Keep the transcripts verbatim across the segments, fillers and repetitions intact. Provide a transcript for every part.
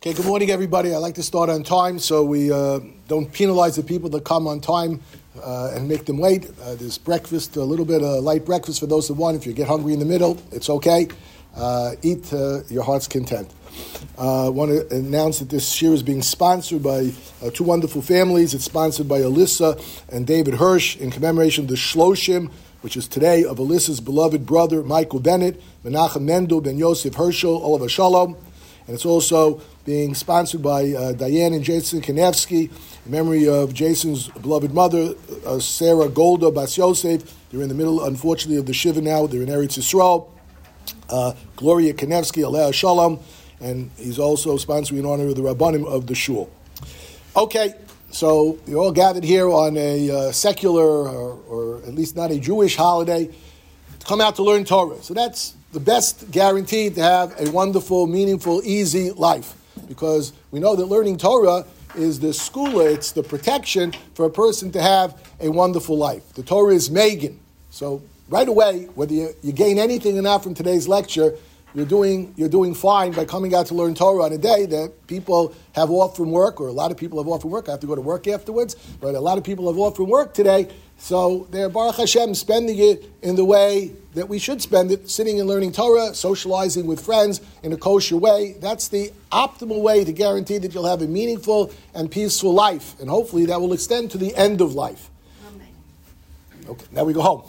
Okay, good morning, everybody. I like to start on time so we uh, don't penalize the people that come on time uh, and make them late. Uh, there's breakfast, a little bit of light breakfast for those that want. If you get hungry in the middle, it's okay. Uh, eat uh, your heart's content. I uh, want to announce that this year is being sponsored by uh, two wonderful families. It's sponsored by Alyssa and David Hirsch in commemoration of the Shloshim, which is today, of Alyssa's beloved brother, Michael Bennett, Menachem Mendel, Ben Yosef Herschel, Olav Shalom. And it's also being sponsored by uh, Diane and Jason Kanevsky in memory of Jason's beloved mother, uh, Sarah Golda Bas Yosef. They're in the middle, unfortunately, of the Shiva now. They're in Eretz Yisrael. Uh, Gloria Kanevsky, Aleh Shalom. And he's also sponsoring in honor of the Rabbanim of the Shul. Okay, so you're all gathered here on a uh, secular, or, or at least not a Jewish holiday, to come out to learn Torah. So that's the best guarantee to have a wonderful, meaningful, easy life. Because we know that learning Torah is the skula, it's the protection for a person to have a wonderful life. The Torah is Megan. So right away, whether you, you gain anything or not from today's lecture, you're doing you're doing fine by coming out to learn Torah on a day that people have off from work, or a lot of people have off from work. I have to go to work afterwards, but a lot of people have off from work today. So they're, Baruch Hashem, spending it in the way that we should spend it, sitting and learning Torah, socializing with friends in a kosher way. That's the optimal way to guarantee that you'll have a meaningful and peaceful life. And hopefully that will extend to the end of life. Amen. Okay, now we go home.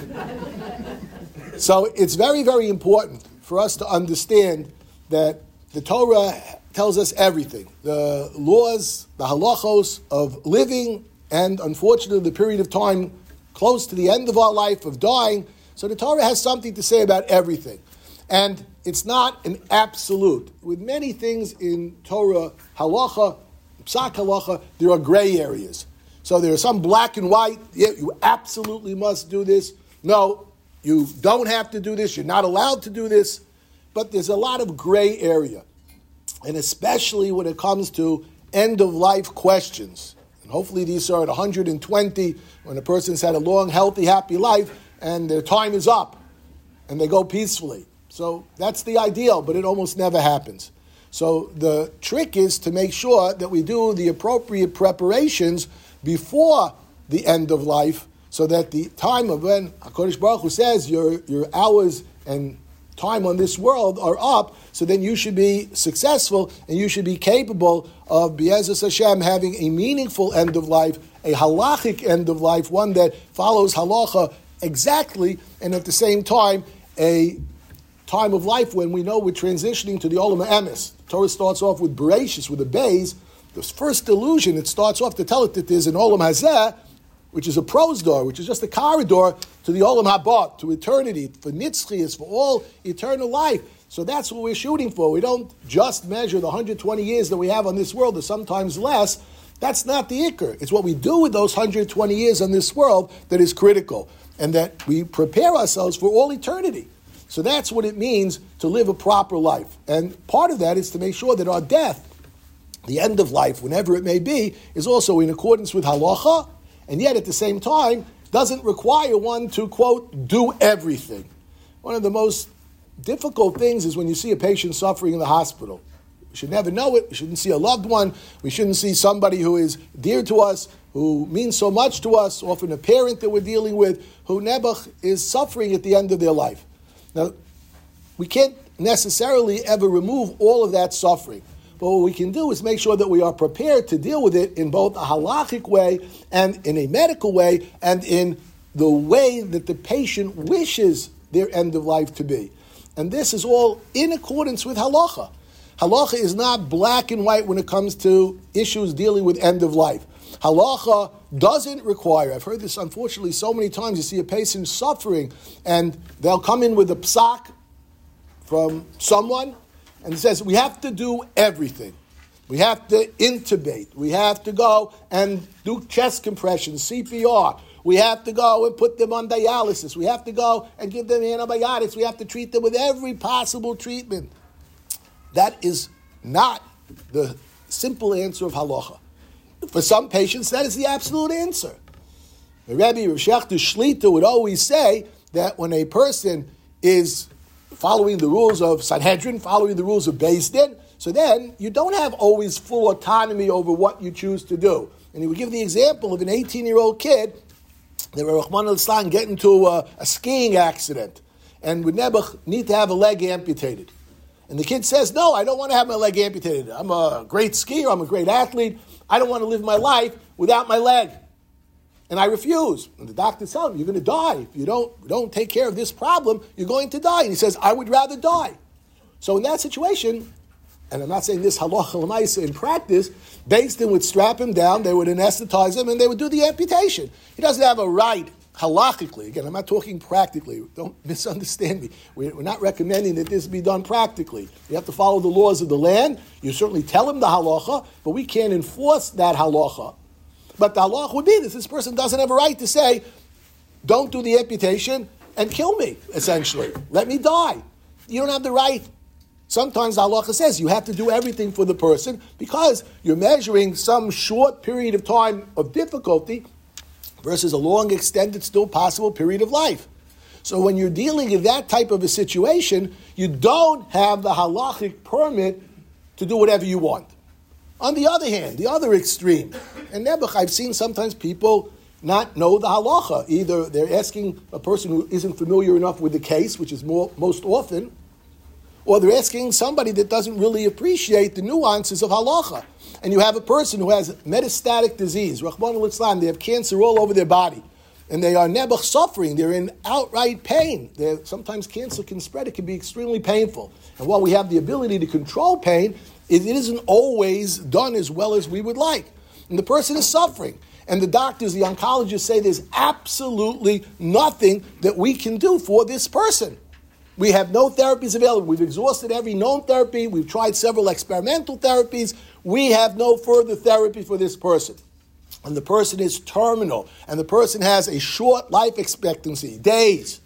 So it's very, very important for us to understand that the Torah tells us everything. The laws, the halachos of living, and unfortunately the period of time close to the end of our life, of dying. So the Torah has something to say about everything. And it's not an absolute. With many things in Torah, halacha, psak halacha, there are gray areas. So there are some black and white. Yeah, you absolutely must do this. No, you don't have to do this. You're not allowed to do this. But there's a lot of gray area. And especially when it comes to end-of-life questions. And hopefully these are at one hundred twenty, when a person's had a long, healthy, happy life, and their time is up, and they go peacefully. So that's the ideal, but it almost never happens. So the trick is to make sure that we do the appropriate preparations before the end of life, so that the time of when HaKadosh Baruch Hu says your, your hours and time on this world are up, so then you should be successful and you should be capable of Be'ezus Hashem having a meaningful end of life, a halachic end of life, one that follows halacha exactly, and at the same time a time of life when we know we're transitioning to the Olam HaEmes. The Torah starts off with Bereshis, with a Beis. The first illusion, it starts off to tell it that there's an Olam Hazeh, which is a prose door, which is just a corridor to the Olam Haba, to eternity, for Nitzchi, for all eternal life. So that's what we're shooting for. We don't just measure the one hundred twenty years that we have on this world, or sometimes less. That's not the ikr. It's what we do with those one hundred twenty years on this world that is critical, and that we prepare ourselves for all eternity. So that's what it means to live a proper life. And part of that is to make sure that our death, the end of life, whenever it may be, is also in accordance with halacha, and yet at the same time doesn't require one to, quote, do everything. One of the most difficult things is when you see a patient suffering in the hospital. We should never know it. We shouldn't see a loved one. We shouldn't see somebody who is dear to us, who means so much to us, often a parent that we're dealing with, who nebuch is suffering at the end of their life. Now, we can't necessarily ever remove all of that suffering. But what we can do is make sure that we are prepared to deal with it in both a halachic way and in a medical way and in the way that the patient wishes their end of life to be. And this is all in accordance with halacha. Halacha is not black and white when it comes to issues dealing with end of life. Halacha doesn't require, I've heard this unfortunately so many times, you see a patient suffering and they'll come in with a psak from someone, and it says, we have to do everything. We have to intubate. We have to go and do chest compressions, C P R. We have to go and put them on dialysis. We have to go and give them antibiotics. We have to treat them with every possible treatment. That is not the simple answer of halacha. For some patients, that is the absolute answer. The Rebbe Rav Shechter Shlita would always say that when a person is following the rules of Sanhedrin, following the rules of Beis Din, So then you don't have always full autonomy over what you choose to do. And he would give the example of an eighteen-year-old kid that Rahman al-Islam get into a, a skiing accident and would Nebuch need to have a leg amputated. And the kid says, no, I don't want to have my leg amputated. I'm a great skier, I'm a great athlete. I don't want to live my life without my leg. And I refuse. And the doctor tells him, you're going to die. If you don't, you don't take care of this problem, you're going to die. And he says, I would rather die. So in that situation, and I'm not saying this halacha l'maisa in practice, Beis Din would strap him down, they would anesthetize him, and they would do the amputation. He doesn't have a right, halachically, again, I'm not talking practically, don't misunderstand me. We're not recommending that this be done practically. You have to follow the laws of the land. You certainly tell him the halacha, but we can't enforce that halacha. But the halacha would be that this person doesn't have a right to say, don't do the amputation and kill me, essentially. Let me die. You don't have the right. Sometimes the halacha says you have to do everything for the person because you're measuring some short period of time of difficulty versus a long, extended, still possible period of life. So when you're dealing in that type of a situation, you don't have the halachic permit to do whatever you want. On the other hand, the other extreme, and Nebuch, I've seen sometimes people not know the halacha. Either they're asking a person who isn't familiar enough with the case, which is more, most often, or they're asking somebody that doesn't really appreciate the nuances of halacha. And you have a person who has metastatic disease, Rahman al-Islam, they have cancer all over their body, and they are nebuch suffering, they're in outright pain. They're, sometimes cancer can spread, it can be extremely painful. And while we have the ability to control pain, it, it isn't always done as well as we would like. And the person is suffering. And the doctors, the oncologists say there's absolutely nothing that we can do for this person. We have no therapies available. We've exhausted every known therapy. We've tried several experimental therapies. We have no further therapy for this person. And the person is terminal. And the person has a short life expectancy, days.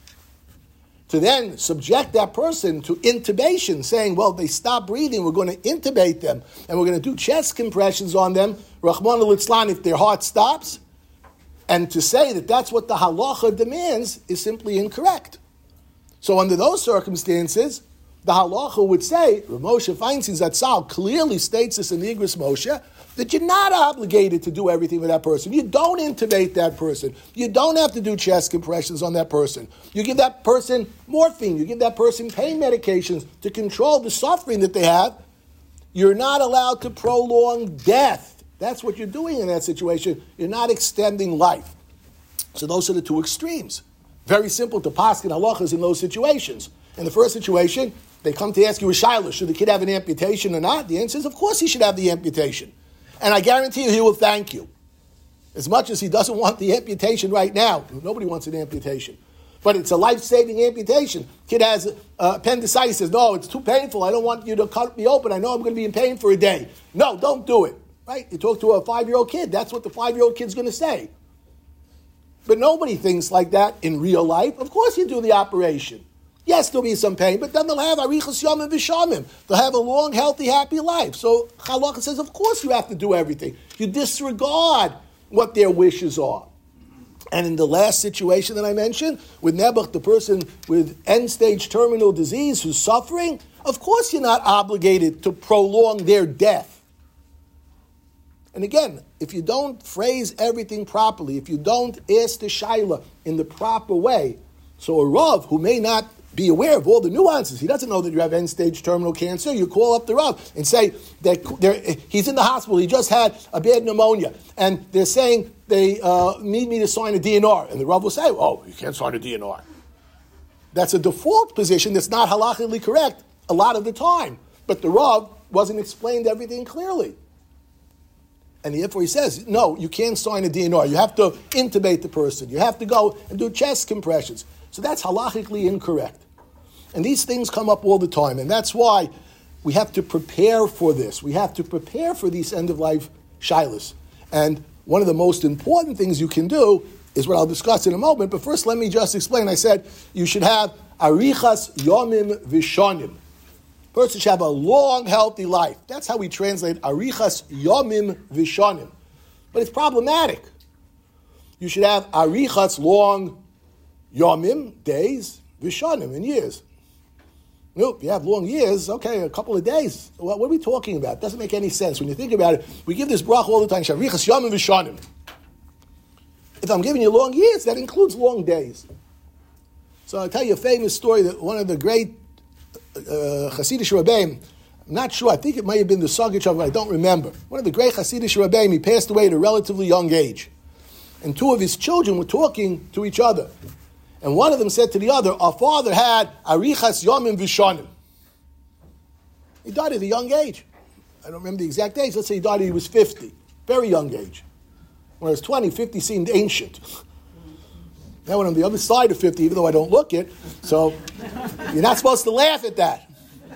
To then subject that person to intubation, saying, well, they stop breathing, we're going to intubate them, and we're going to do chest compressions on them, Rahman al-Islam, if their heart stops, and to say that that's what the halacha demands is simply incorrect. So under those circumstances, the halacha would say, Rav Moshe Feinstein Zatzal clearly states this in the Igros Moshe, that you're not obligated to do everything with that person. You don't intubate that person. You don't have to do chest compressions on that person. You give that person morphine. You give that person pain medications to control the suffering that they have. You're not allowed to prolong death. That's what you're doing in that situation. You're not extending life. So those are the two extremes. Very simple to paskin halachas in those situations. In the first situation, they come to ask you a shaila, should the kid have an amputation or not? The answer is, of course he should have the amputation. And I guarantee you he will thank you. As much as he doesn't want the amputation right now. Nobody wants an amputation. But it's a life-saving amputation. Kid has uh, appendicitis, says, no, it's too painful. I don't want you to cut me open. I know I'm going to be in pain for a day. No, don't do it. Right? You talk to a five-year-old kid. That's what the five-year-old kid's going to say. But nobody thinks like that in real life. Of course you do the operation. Yes, there'll be some pain, but then they'll have arichas yomim v'shamim. They'll have a long, healthy, happy life. So Halakha says, of course you have to do everything. You disregard what their wishes are. And in the last situation that I mentioned, with Nebuch, the person with end-stage terminal disease who's suffering, of course you're not obligated to prolong their death. And again, if you don't phrase everything properly, if you don't ask the shaila in the proper way, so a Rav who may not be aware of all the nuances, he doesn't know that you have end-stage terminal cancer, you call up the Rav and say that he's in the hospital, he just had a bad pneumonia, and they're saying they uh, need me to sign a D N R. And the Rav will say, oh, you can't sign a D N R. That's a default position that's not halachically correct a lot of the time. But the Rav wasn't explained everything clearly. And therefore he says, no, you can't sign a D N R. You have to intubate the person. You have to go and do chest compressions. So that's halachically incorrect. And these things come up all the time. And that's why we have to prepare for this. We have to prepare for these end-of-life shilas. And one of the most important things you can do is what I'll discuss in a moment. But first, let me just explain. I said you should have arichas yomim vishonim. Person should have a long, healthy life. That's how we translate arichas yomim vishonim. But it's problematic. You should have arichas long yomim, days, vishonim, in years. Nope, you have long years, okay, a couple of days. What, what are we talking about? It doesn't make any sense. When you think about it, we give this bracha all the time, Sharichas Yomim V'Shanim. If I'm giving you long years, that includes long days. So I'll tell you a famous story that one of the great uh, Hasidic Rebbeim, I'm not sure, I think it might have been the Sagich of, I don't remember. One of the great Hasidic Rebbeim, he passed away at a relatively young age. And two of his children were talking to each other. And one of them said to the other, our father had Arichas Yomim V'Shanim. He died at a young age. I don't remember the exact age. Let's say he died when he was fifty. Very young age. When I was twenty, fifty seemed ancient. Now when I'm on the other side of fifty, even though I don't look it, so you're not supposed to laugh at that.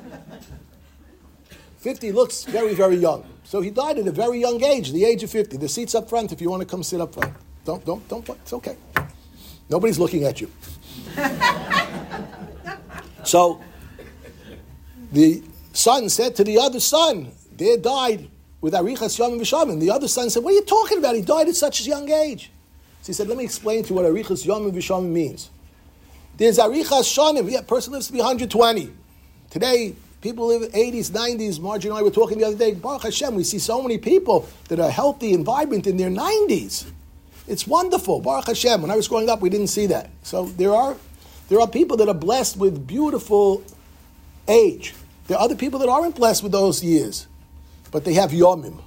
fifty looks very, very young. So he died at a very young age, the age of fifty. The seat's up front if you want to come sit up front. Don't, don't, don't, it's okay. Nobody's looking at you. So the son said to the other son, Dad died with Arichas Yomim V'Shanim. The other son said, what are you talking about? He died at such a young age. So he said, let me explain to you what Arichas Yomim V'Shanim means. There's Arichas Shanim. Yeah, a person lives to be one hundred twenty. Today, people live eighties, nineties. Margie and I were talking the other day, Baruch Hashem, we see so many people that are healthy and vibrant in their nineties. It's wonderful. Baruch Hashem. When I was growing up, we didn't see that. So there are there are people that are blessed with beautiful age. There are other people that aren't blessed with those years, but they have yomim.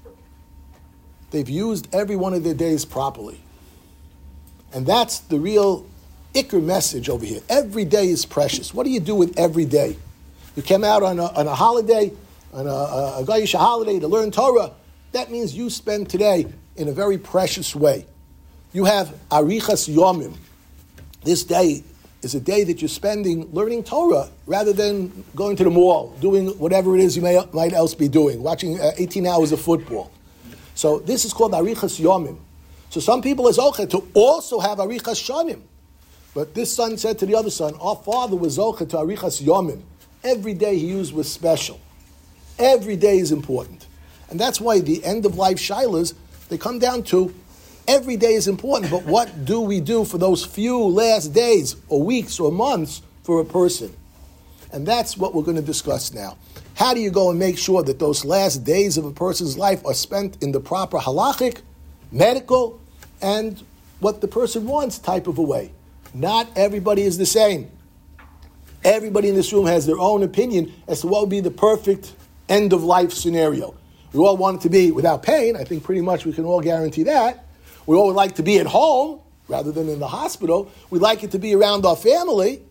They've used every one of their days properly. And that's the real ikr message over here. Every day is precious. What do you do with every day? You came out on a, on a holiday, on a, a, a Gayish holiday to learn Torah. That means you spend today in a very precious way. You have Arichas Yomim. This day is a day that you're spending learning Torah rather than going to the mall, doing whatever it is you may, might else be doing, watching uh, eighteen hours of football. So this is called Arichas Yomim. So some people are Zocheh to also have Arichas Shanim. But this son said to the other son, our father was Zocheh to Arichas Yomim. Every day he used was special. Every day is important. And that's why the end of life shilas, they come down to every day is important, but what do we do for those few last days or weeks or months for a person? And that's what we're going to discuss now. How do you go and make sure that those last days of a person's life are spent in the proper halachic, medical, and what the person wants type of a way? Not everybody is the same. Everybody in this room has their own opinion as to what would be the perfect end of life scenario. We all want it to be without pain. I think pretty much we can all guarantee that. We all would like to be at home rather than in the hospital. We'd like it to be around our family.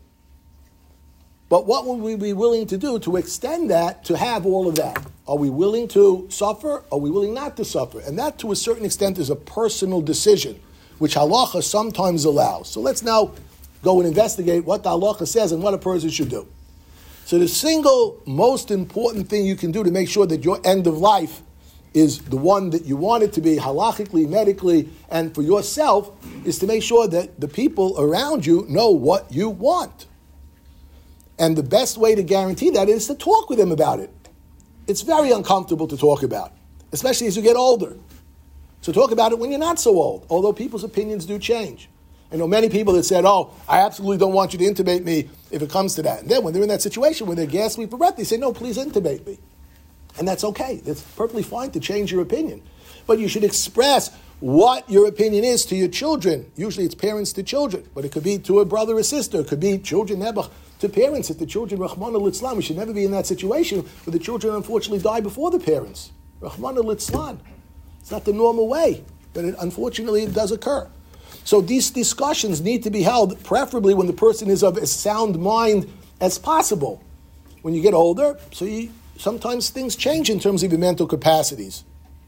But what would we be willing to do to extend that, to have all of that? Are we willing to suffer? Are we willing not to suffer? And that, to a certain extent, is a personal decision, which halacha sometimes allows. So let's now go and investigate what the halacha says and what a person should do. So the single most important thing you can do to make sure that your end of life is the one that you want it to be, halachically, medically, and for yourself, is to make sure that the people around you know what you want. And the best way to guarantee that is to talk with them about it. It's very uncomfortable to talk about, especially as you get older. So talk about it when you're not so old, although people's opinions do change. I know many people that said, oh, I absolutely don't want you to intubate me if it comes to that. And then when they're in that situation where they're gasping for breath, they say, no, please intubate me. And that's okay. It's perfectly fine to change your opinion. But you should express what your opinion is to your children. Usually it's parents to children, but it could be to a brother or sister. It could be children to parents. If the children, Rahman al-Islam, we should never be in that situation where the children unfortunately die before the parents. Rahman al-Islam. It's not the normal way, but it, unfortunately it does occur. So these discussions need to be held, preferably when the person is of as sound mind as possible. When you get older, so you, sometimes things change in terms of your mental capacities.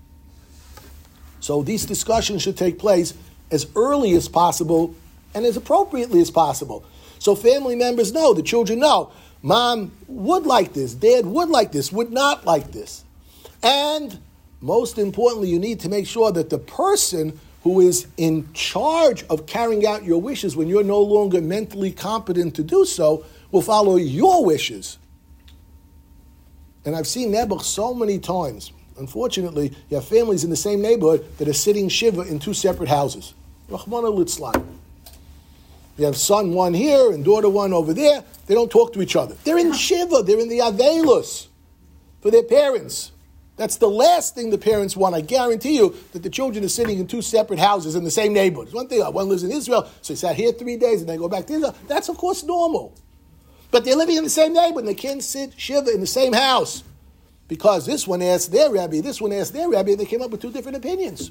So these discussions should take place as early as possible and as appropriately as possible. So family members know, the children know, mom would like this, dad would like this, would not like this. And most importantly, you need to make sure that the person who is in charge of carrying out your wishes when you're no longer mentally competent to do so will follow your wishes. And I've seen Nebuch so many times. Unfortunately, you have families in the same neighborhood that are sitting shiva in two separate houses. Rahman al-Litzlan. You have son one here and daughter one over there. They don't talk to each other. They're in Shiva. They're in the Avelus for their parents. That's the last thing the parents want. I guarantee you that the children are sitting in two separate houses in the same neighborhood. It's one thing, one lives in Israel, so they sat here three days and they go back to Israel. That's, of course, normal. But they're living in the same neighborhood and they can't sit Shiva in the same house. Because this one asked their rabbi, this one asked their rabbi, and they came up with two different opinions.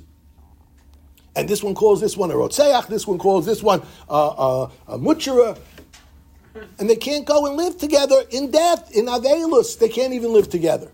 And this one calls this one a Rotzeach, this one calls this one a, a, a Mutchera. And they can't go and live together in death, in Avelus. They can't even live together.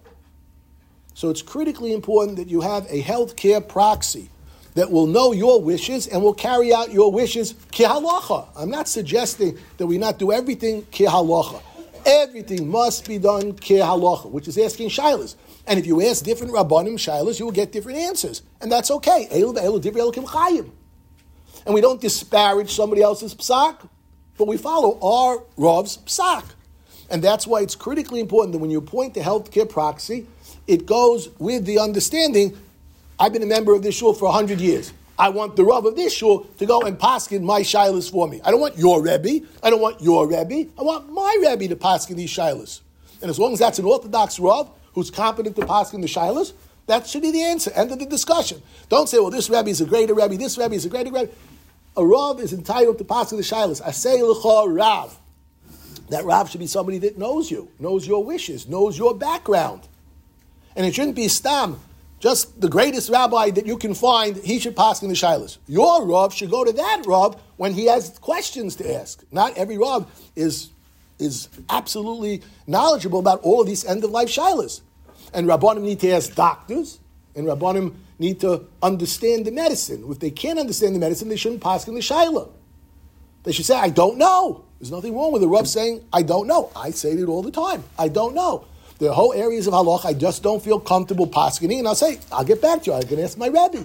So it's critically important that you have a healthcare proxy that will know your wishes and will carry out your wishes ki halacha. I'm not suggesting that we not do everything ki halacha. Everything must be done ki halacha, which is asking shilas. And if you ask different rabbanim shilas, you will get different answers. And that's okay. Elu ve'elu divrei Elokim chayim. And we don't disparage somebody else's psak, but we follow our Rav's psak. And that's why it's critically important that when you appoint the healthcare proxy, it goes with the understanding, I've been a member of this shul for one hundred years. I want the Rav of this shul to go and paskin my shilas for me. I don't want your Rebbe. I don't want your Rebbe. I want my Rebbe to paskin these shilas. And as long as that's an Orthodox Rav who's competent to paskin the shilas, that should be the answer. End of the discussion. Don't say, well, this Rebbe is a greater Rebbe, this Rebbe is a greater Rebbe. A Rav is entitled to paskin the shilas. Asay l'cha Rav. That Rav should be somebody that knows you, knows your wishes, knows your background. And it shouldn't be stam, just the greatest rabbi that you can find, he should pass in the shilas. Your Rav should go to that Rav when he has questions to ask. Not every Rav is, is absolutely knowledgeable about all of these end-of-life shilas. And Rabbanim need to ask doctors, and Rabbanim need to understand the medicine. If they can't understand the medicine, they shouldn't pass in the shilah. They should say, I don't know. There's nothing wrong with the Rav saying, I don't know. I say it all the time. I don't know. There are whole areas of halach I just don't feel comfortable paskening, and I'll say, I'll get back to you. I can ask my Rebbe.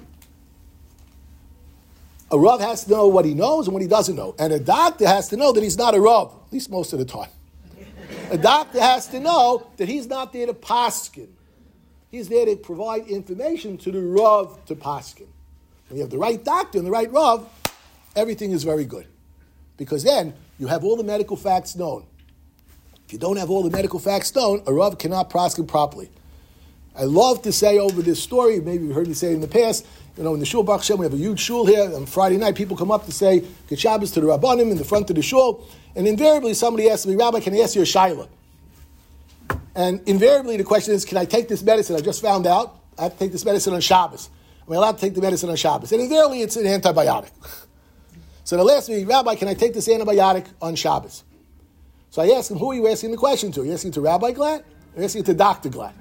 A Rav has to know what he knows and what he doesn't know. And a doctor has to know that he's not a Rav, at least most of the time. A doctor has to know that he's not there to paskin. He's there to provide information to the Rav to paskin. When you have the right doctor and the right Rav, everything is very good. Because then you have all the medical facts known. If you don't have all the medical facts known, a Rav cannot prosecute properly. I love to say over this story, maybe you've heard me say it in the past, you know, in the shul Baruch Hashem, we have a huge shul here. On Friday night, people come up to say Good Shabbos to the Rabbanim in the front of the shul, and invariably somebody asks me, Rabbi, can I ask you a shayla? And invariably the question is, can I take this medicine? I just found out I have to take this medicine on Shabbos. Am I allowed to take the medicine on Shabbos? And invariably it's an antibiotic. So they'll ask me, Rabbi, can I take this antibiotic on Shabbos? So I ask him, who are you asking the question to? Are you asking to Rabbi Glatt? Or are you asking to Doctor Glatt?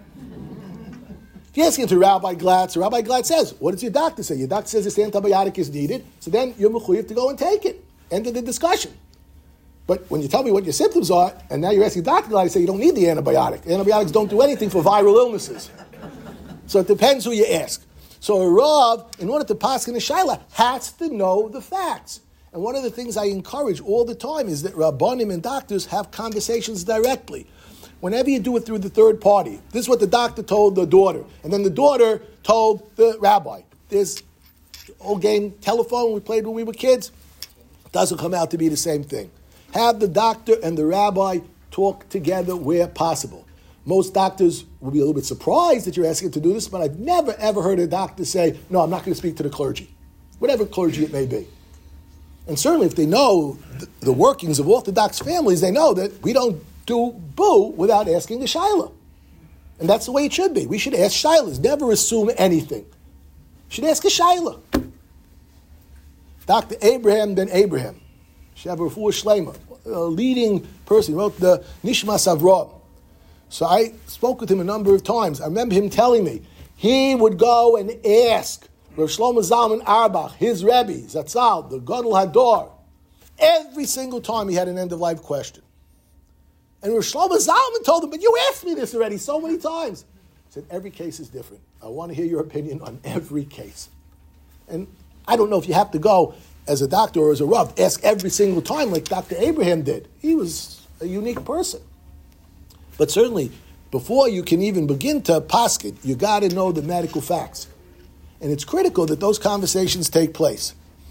If you're asking to Rabbi Glatt, so Rabbi Glatt says, what does your doctor say? Your doctor says this antibiotic is needed, so then you're mechuyev to go and take it. End of the discussion. But when you tell me what your symptoms are, and now you're asking Doctor Glatt, I say you don't need the antibiotic. Antibiotics don't do anything for viral illnesses. So it depends who you ask. So a Rav, in order to pass in a shayla, has to know the facts. And one of the things I encourage all the time is that Rabbanim and doctors have conversations directly. Whenever you do it through the third party, this is what the doctor told the daughter, and then the daughter told the rabbi. There's old game telephone we played when we were kids. It doesn't come out to be the same thing. Have the doctor and the rabbi talk together where possible. Most doctors will be a little bit surprised that you're asking to do this, but I've never ever heard a doctor say, no, I'm not going to speak to the clergy, whatever clergy it may be. And certainly if they know the workings of Orthodox families, they know that we don't do boo without asking the shayla. And that's the way it should be. We should ask shaylas. Never assume anything. You should ask a shayla. Doctor Abraham ben Abraham, Shavu Shlema, a leading person, wrote the Nishmas Avraham. So I spoke with him a number of times. I remember him telling me he would go and ask Rav Shlomo Zalman Auerbach, his Rebbe, Zatzal, the Gadol Hador, every single time he had an end-of-life question. And Rav Shlomo Zalman told him, but you asked me this already so many times. He said, every case is different. I want to hear your opinion on every case. And I don't know if you have to go as a doctor or as a Rav, ask every single time like Doctor Abraham did. He was a unique person. But certainly, before you can even begin to paskin, you got to know the medical facts. And it's critical that those conversations take place.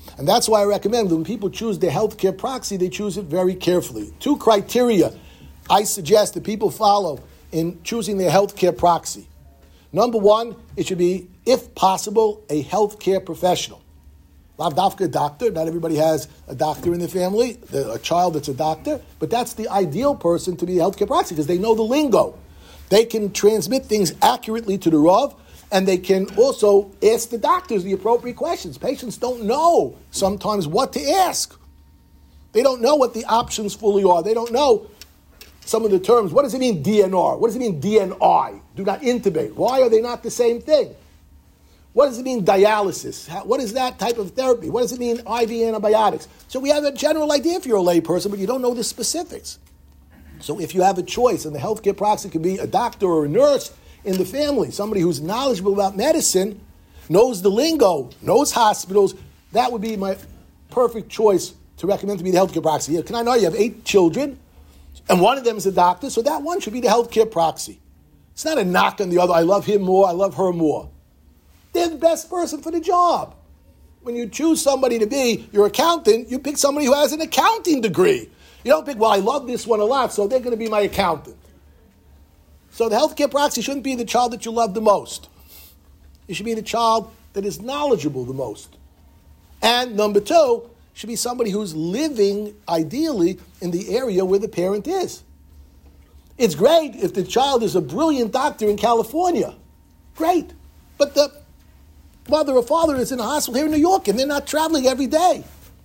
And that's why I recommend when people choose their healthcare proxy, they choose it very carefully. Two criteria I suggest that people follow in choosing their healthcare proxy. Number one, it should be, if possible, a healthcare professional. Lav dafka a doctor. Not everybody has a doctor in their family, a child that's a doctor, but that's the ideal person to be a healthcare proxy because they know the lingo. They can transmit things accurately to the Rav, and they can also ask the doctors the appropriate questions. Patients don't know sometimes what to ask. They don't know what the options fully are. They don't know some of the terms. What does it mean D N R? What does it mean D N I? Do not intubate. Why are they not the same thing? What does it mean dialysis? How, what is that type of therapy? What does it mean I V antibiotics? So we have a general idea if you're a lay person, but you don't know the specifics. So if you have a choice, and the healthcare proxy could be a doctor or a nurse in the family, somebody who's knowledgeable about medicine, knows the lingo, knows hospitals, that would be my perfect choice to recommend to be the healthcare proxy. Yeah, can I know you have eight children, and one of them is a doctor, so that one should be the healthcare proxy. It's not a knock on the other. I love him more, I love her more. They're the best person for the job. When you choose somebody to be your accountant, you pick somebody who has an accounting degree. You don't pick, well, I love this one a lot, so they're going to be my accountant. So the healthcare proxy shouldn't be the child that you love the most. It should be the child that is knowledgeable the most. And number two, should be somebody who's living, ideally, in the area where the parent is. It's great if the child is a brilliant doctor in California. Great. But the mother or father is in a hospital here in New York, and they're not traveling every day.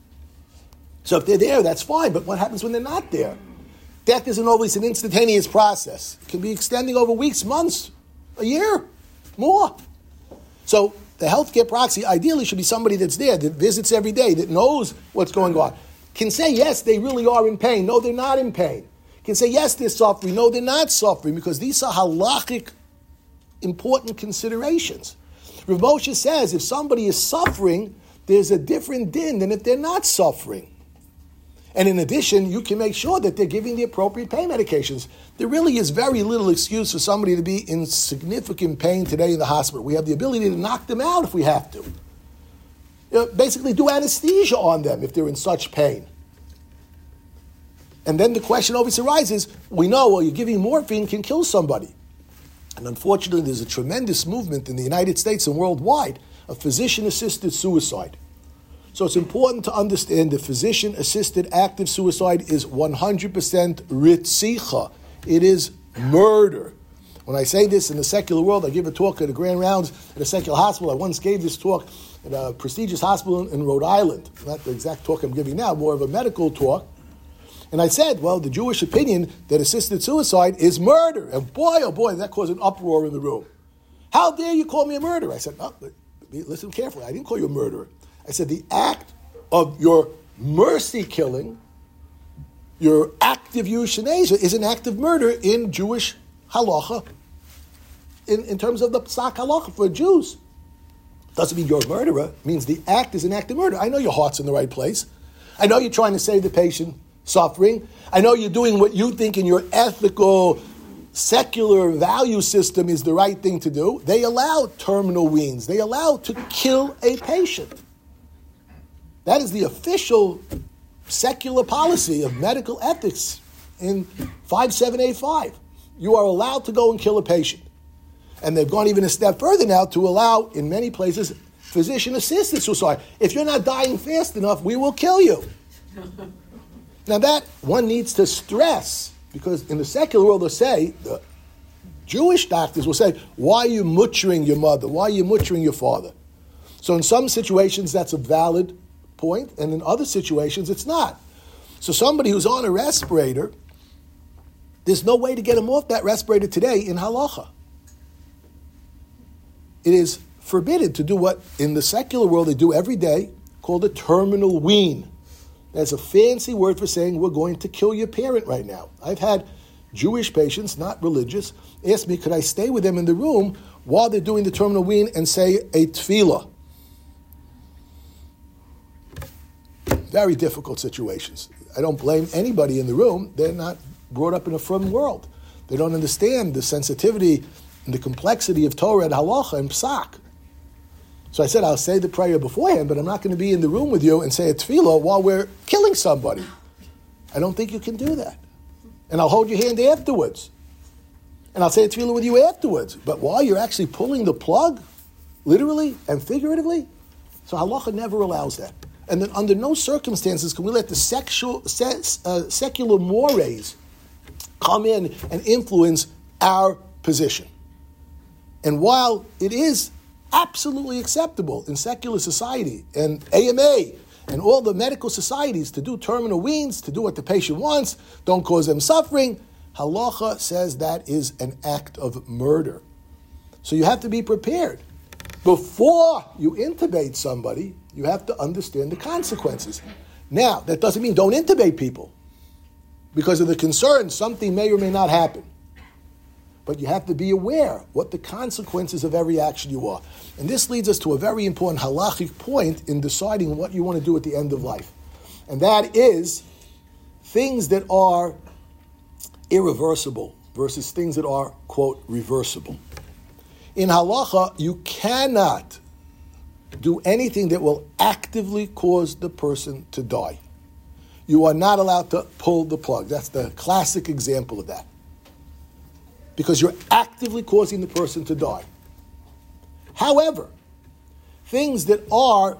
So if they're there, that's fine. But what happens when they're not there? Death isn't always an instantaneous process. It can be extending over weeks, months, a year, more. So the healthcare proxy ideally should be somebody that's there, that visits every day, that knows what's going on. Can say, yes, they really are in pain. No, they're not in pain. Can say, yes, they're suffering. No, they're not suffering, because these are halachic important considerations. Rav Moshe says if somebody is suffering, there's a different din than if they're not suffering. And in addition, you can make sure that they're giving the appropriate pain medications. There really is very little excuse for somebody to be in significant pain today in the hospital. We have the ability to knock them out if we have to. You know, basically do anesthesia on them if they're in such pain. And then the question always arises, we know, well, you're giving morphine can kill somebody. And unfortunately, there's a tremendous movement in the United States and worldwide of physician-assisted suicide. So it's important to understand that physician-assisted active suicide is one hundred percent ritzicha. It is murder. When I say this in the secular world, I give a talk at the Grand Rounds at a secular hospital. I once gave this talk at a prestigious hospital in Rhode Island. Not the exact talk I'm giving now, more of a medical talk. And I said, well, the Jewish opinion that assisted suicide is murder. And boy, oh boy, that caused an uproar in the room. How dare you call me a murderer? I said, oh, listen carefully. I didn't call you a murderer. I said the act of your mercy killing, your active euthanasia, is an act of murder in Jewish halacha, in, in terms of the psak halacha for Jews. Doesn't mean you're a murderer. It means the act is an act of murder. I know your heart's in the right place. I know you're trying to save the patient suffering. I know you're doing what you think in your ethical, secular value system is the right thing to do. They allow terminal weans. They allow to kill a patient. That is the official secular policy of medical ethics in five seven eight five. You are allowed to go and kill a patient. And they've gone even a step further now to allow, in many places, physician-assisted suicide. If you're not dying fast enough, we will kill you. Now that one needs to stress, because in the secular world they'll say, the Jewish doctors will say, why are you butchering your mother? Why are you butchering your father? So in some situations that's a valid point, and in other situations it's not. So somebody who's on a respirator, there's no way to get him off that respirator today in halacha. It is forbidden to do what in the secular world they do every day, called a terminal wean. That's a fancy word for saying we're going to kill your parent right now. I've had Jewish patients, not religious, ask me, could I stay with them in the room while they're doing the terminal wean and say a tefillah? Very difficult situations. I don't blame anybody in the room. They're not brought up in a frum world. They don't understand the sensitivity and the complexity of Torah and halacha and psak. So I said, I'll say the prayer beforehand, but I'm not going to be in the room with you and say a tefillah while we're killing somebody. I don't think you can do that. And I'll hold your hand afterwards. And I'll say a tefillah with you afterwards. But while you're actually pulling the plug, literally and figuratively, so halacha never allows that. And then under no circumstances can we let the sexual, se- uh, secular mores come in and influence our position. And while it is absolutely acceptable in secular society and A M A and all the medical societies to do terminal weans, to do what the patient wants, don't cause them suffering, halacha says that is an act of murder. So you have to be prepared. Before you intubate somebody, you have to understand the consequences. Now, that doesn't mean don't intubate people. Because of the concern, something may or may not happen. But you have to be aware what the consequences of every action you are. And this leads us to a very important halachic point in deciding what you want to do at the end of life. And that is things that are irreversible versus things that are, quote, reversible. In halacha, you cannot do anything that will actively cause the person to die. You are not allowed to pull the plug. That's the classic example of that. Because you're actively causing the person to die. However, things that are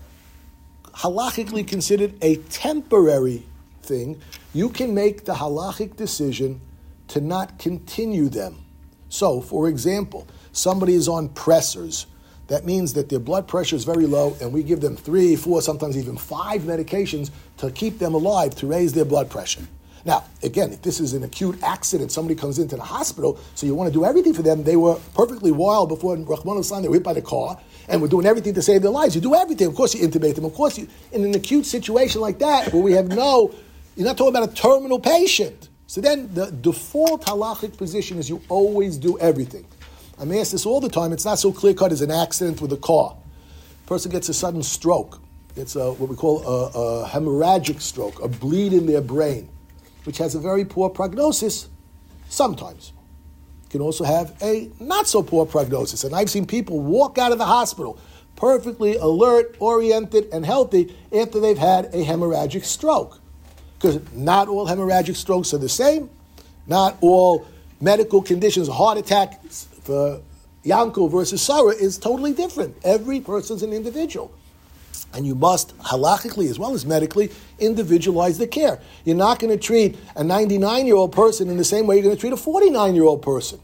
halachically considered a temporary thing, you can make the halachic decision to not continue them. So, for example, somebody is on pressors. That means that their blood pressure is very low, and we give them three, four, sometimes even five medications to keep them alive, to raise their blood pressure. Now, again, if this is an acute accident, somebody comes into the hospital, so you want to do everything for them. They were perfectly wild before Rahman al-Islam, they were hit by the car, and we're doing everything to save their lives. You do everything. Of course you intubate them. Of course, you, in an acute situation like that, where we have no, you're not talking about a terminal patient. So then the default halachic position is you always do everything. I'm asked this all the time. It's not so clear-cut as an accident with a car. A person gets a sudden stroke. It's a, what we call a, a hemorrhagic stroke, a bleed in their brain, which has a very poor prognosis sometimes. It can also have a not-so-poor prognosis. And I've seen people walk out of the hospital perfectly alert, oriented, and healthy after they've had a hemorrhagic stroke. Because not all hemorrhagic strokes are the same. Not all medical conditions, a heart attack for Yankel versus Sarah is totally different. Every person's an individual. And you must, halachically as well as medically, individualize the care. You're not going to treat a ninety-nine-year-old person in the same way you're going to treat a forty-nine-year-old person.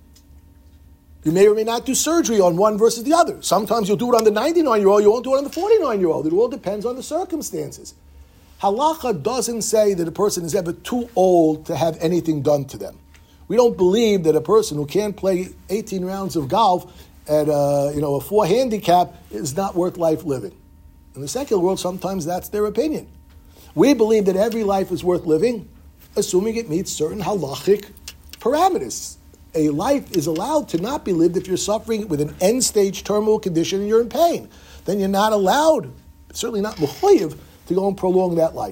You may or may not do surgery on one versus the other. Sometimes you'll do it on the ninety-nine-year-old, you won't do it on the forty-nine-year-old. It all depends on the circumstances. Halacha doesn't say that a person is ever too old to have anything done to them. We don't believe that a person who can't play eighteen rounds of golf at a, you know, a four handicap is not worth life living. In the secular world, sometimes that's their opinion. We believe that every life is worth living, assuming it meets certain halachic parameters. A life is allowed to not be lived if you're suffering with an end-stage terminal condition and you're in pain. Then you're not allowed, certainly not mechuyev, to go and prolong that life.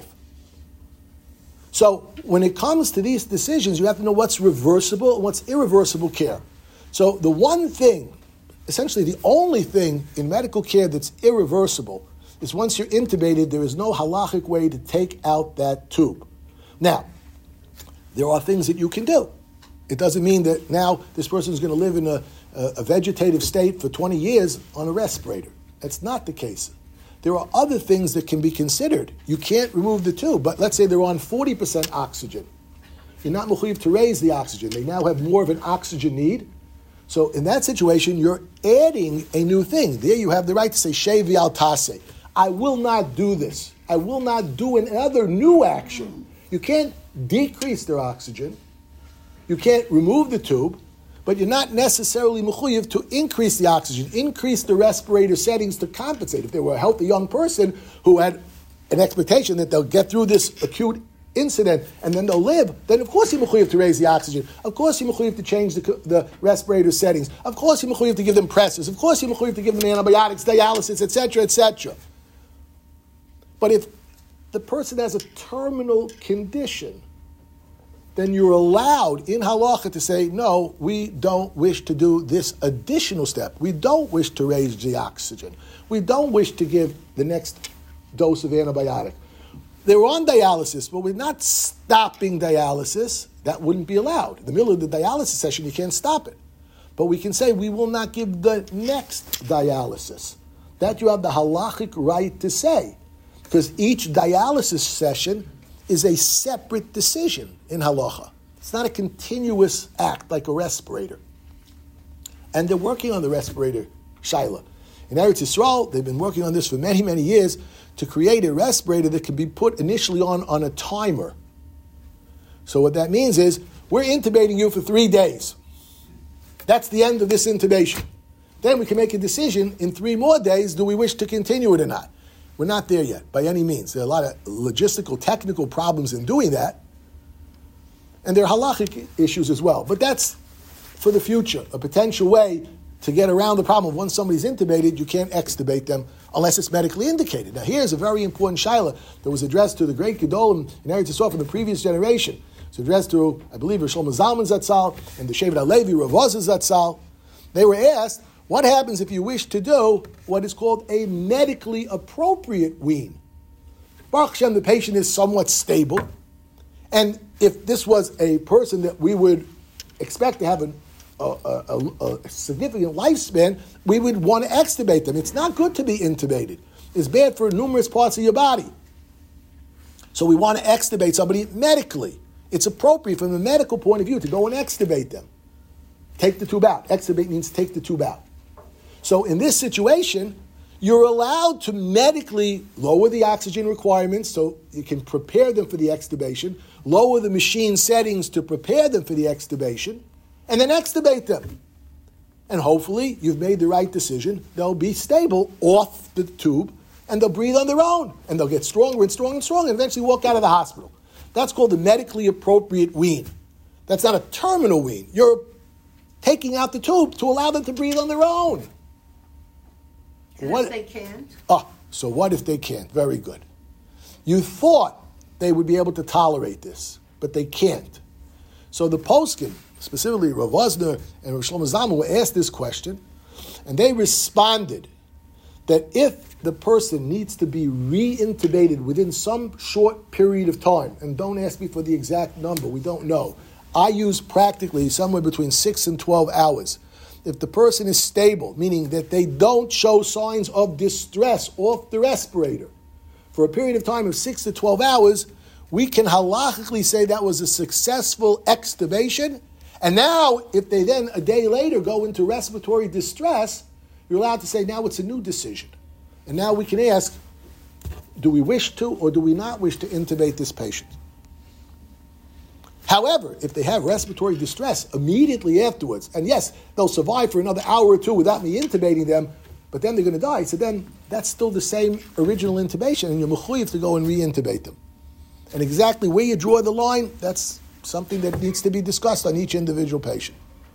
So when it comes to these decisions, you have to know what's reversible and what's irreversible care. So the one thing, essentially the only thing in medical care that's irreversible is once you're intubated, there is no halachic way to take out that tube. Now, there are things that you can do. It doesn't mean that now this person is going to live in a, a, a vegetative state for twenty years on a respirator. That's not the case. There are other things that can be considered. You can't remove the tube, but let's say they're on forty percent oxygen. You're not mechuyev to raise the oxygen. They now have more of an oxygen need. So in that situation, you're adding a new thing. There you have the right to say, shevi al taseh. I will not do this. I will not do another new action. You can't decrease their oxygen. You can't remove the tube, but you're not necessarily mechuyev to increase the oxygen, increase the respirator settings to compensate. If they were a healthy young person who had an expectation that they'll get through this acute incident and then they'll live, then of course you're mechuyev to raise the oxygen. Of course you're mechuyev to change the, the respirator settings. Of course you're mechuyev to give them pressors. Of course you're mechuyev to give them antibiotics, dialysis, et cetera, et cetera. But if the person has a terminal condition, then you're allowed in halacha to say, no, we don't wish to do this additional step. We don't wish to raise the oxygen. We don't wish to give the next dose of antibiotic. They were on dialysis, but we're not stopping dialysis. That wouldn't be allowed. In the middle of the dialysis session, you can't stop it. But we can say we will not give the next dialysis. That you have the halachic right to say. Because each dialysis session is a separate decision in halacha. It's not a continuous act like a respirator. And they're working on the respirator, Shaila. In Eretz Yisrael, they've been working on this for many, many years to create a respirator that can be put initially on on a timer. So what that means is, we're intubating you for three days. That's the end of this intubation. Then we can make a decision in three more days, do we wish to continue it or not? We're not there yet, by any means. There are a lot of logistical, technical problems in doing that. And there are halachic issues as well. But that's for the future, a potential way to get around the problem of once somebody's intubated, you can't extubate them unless it's medically indicated. Now here's a very important shaila that was addressed to the great Gedolim in Eretz Yisrael from the previous generation. It's addressed to, I believe, Rosh Shlomo Zalman Zatzal and the Shevet HaLevi, Rav Oza Zatzal. They were asked, what happens if you wish to do what is called a medically appropriate wean? Baruch Hashem, the patient is somewhat stable. And if this was a person that we would expect to have an, a, a, a significant lifespan, we would want to extubate them. It's not good to be intubated. It's bad for numerous parts of your body. So we want to extubate somebody medically. It's appropriate from a medical point of view to go and extubate them. Take the tube out. Extubate means take the tube out. So in this situation, you're allowed to medically lower the oxygen requirements so you can prepare them for the extubation, lower the machine settings to prepare them for the extubation, and then extubate them. And hopefully you've made the right decision. They'll be stable off the tube, and they'll breathe on their own, and they'll get stronger and stronger and stronger, and eventually walk out of the hospital. That's called the medically appropriate wean. That's not a terminal wean. You're taking out the tube to allow them to breathe on their own. And what if they can't? Oh, so what if they can't? Very good. You thought they would be able to tolerate this, but they can't. So the poskim, specifically Rav Wosner and Rav Shlomo Zalman, were asked this question, and they responded that if the person needs to be re-intubated within some short period of time, and don't ask me for the exact number, we don't know. I use practically somewhere between six and twelve hours. If the person is stable, meaning that they don't show signs of distress off the respirator, for a period of time of six to twelve hours, we can halachically say that was a successful extubation. And now, if they then a day later go into respiratory distress, you're allowed to say now it's a new decision. And now we can ask, do we wish to or do we not wish to intubate this patient? However, if they have respiratory distress immediately afterwards, and yes, they'll survive for another hour or two without me intubating them, but then they're going to die, so then that's still the same original intubation, and you're mechuyev to go and re-intubate them. And exactly where you draw the line, that's something that needs to be discussed on each individual patient.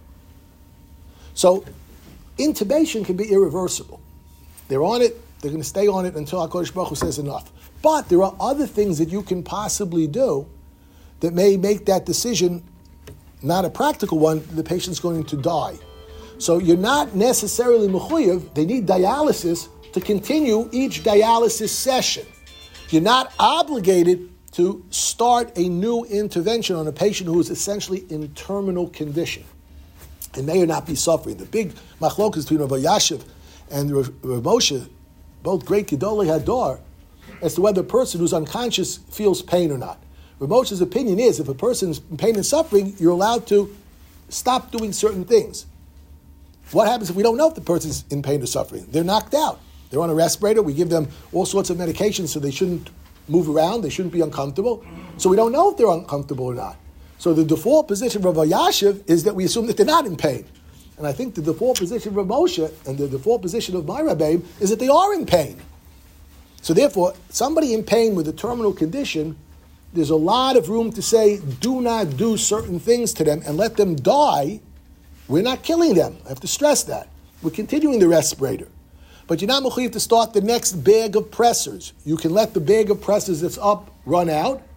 So, intubation can be irreversible. They're on it, they're going to stay on it until HaKadosh Baruch Hu says enough. But there are other things that you can possibly do that may make that decision not a practical one, the patient's going to die. So you're not necessarily mechuyev, they need dialysis to continue each dialysis session. You're not obligated to start a new intervention on a patient who is essentially in terminal condition and may or not be suffering. The big machlokas between Rav Yashiv and Rav Moshe, both great Gedolei Hador, as to whether a person who's unconscious feels pain or not. Rav Moshe's opinion is if a person's in pain and suffering, you're allowed to stop doing certain things. What happens if we don't know if the person's in pain or suffering? They're knocked out. They're on a respirator. We give them all sorts of medications so they shouldn't move around. They shouldn't be uncomfortable. So we don't know if they're uncomfortable or not. So the default position of Rav Yashiv is that we assume that they're not in pain. And I think the default position of Rav Moshe and the default position of my Rabbeim is that they are in pain. So therefore, somebody in pain with a terminal condition, there's a lot of room to say, do not do certain things to them and let them die. We're not killing them. I have to stress that. We're continuing the respirator. But you're not mechuyev to start the next bag of pressors. You can let the bag of pressors that's up run out,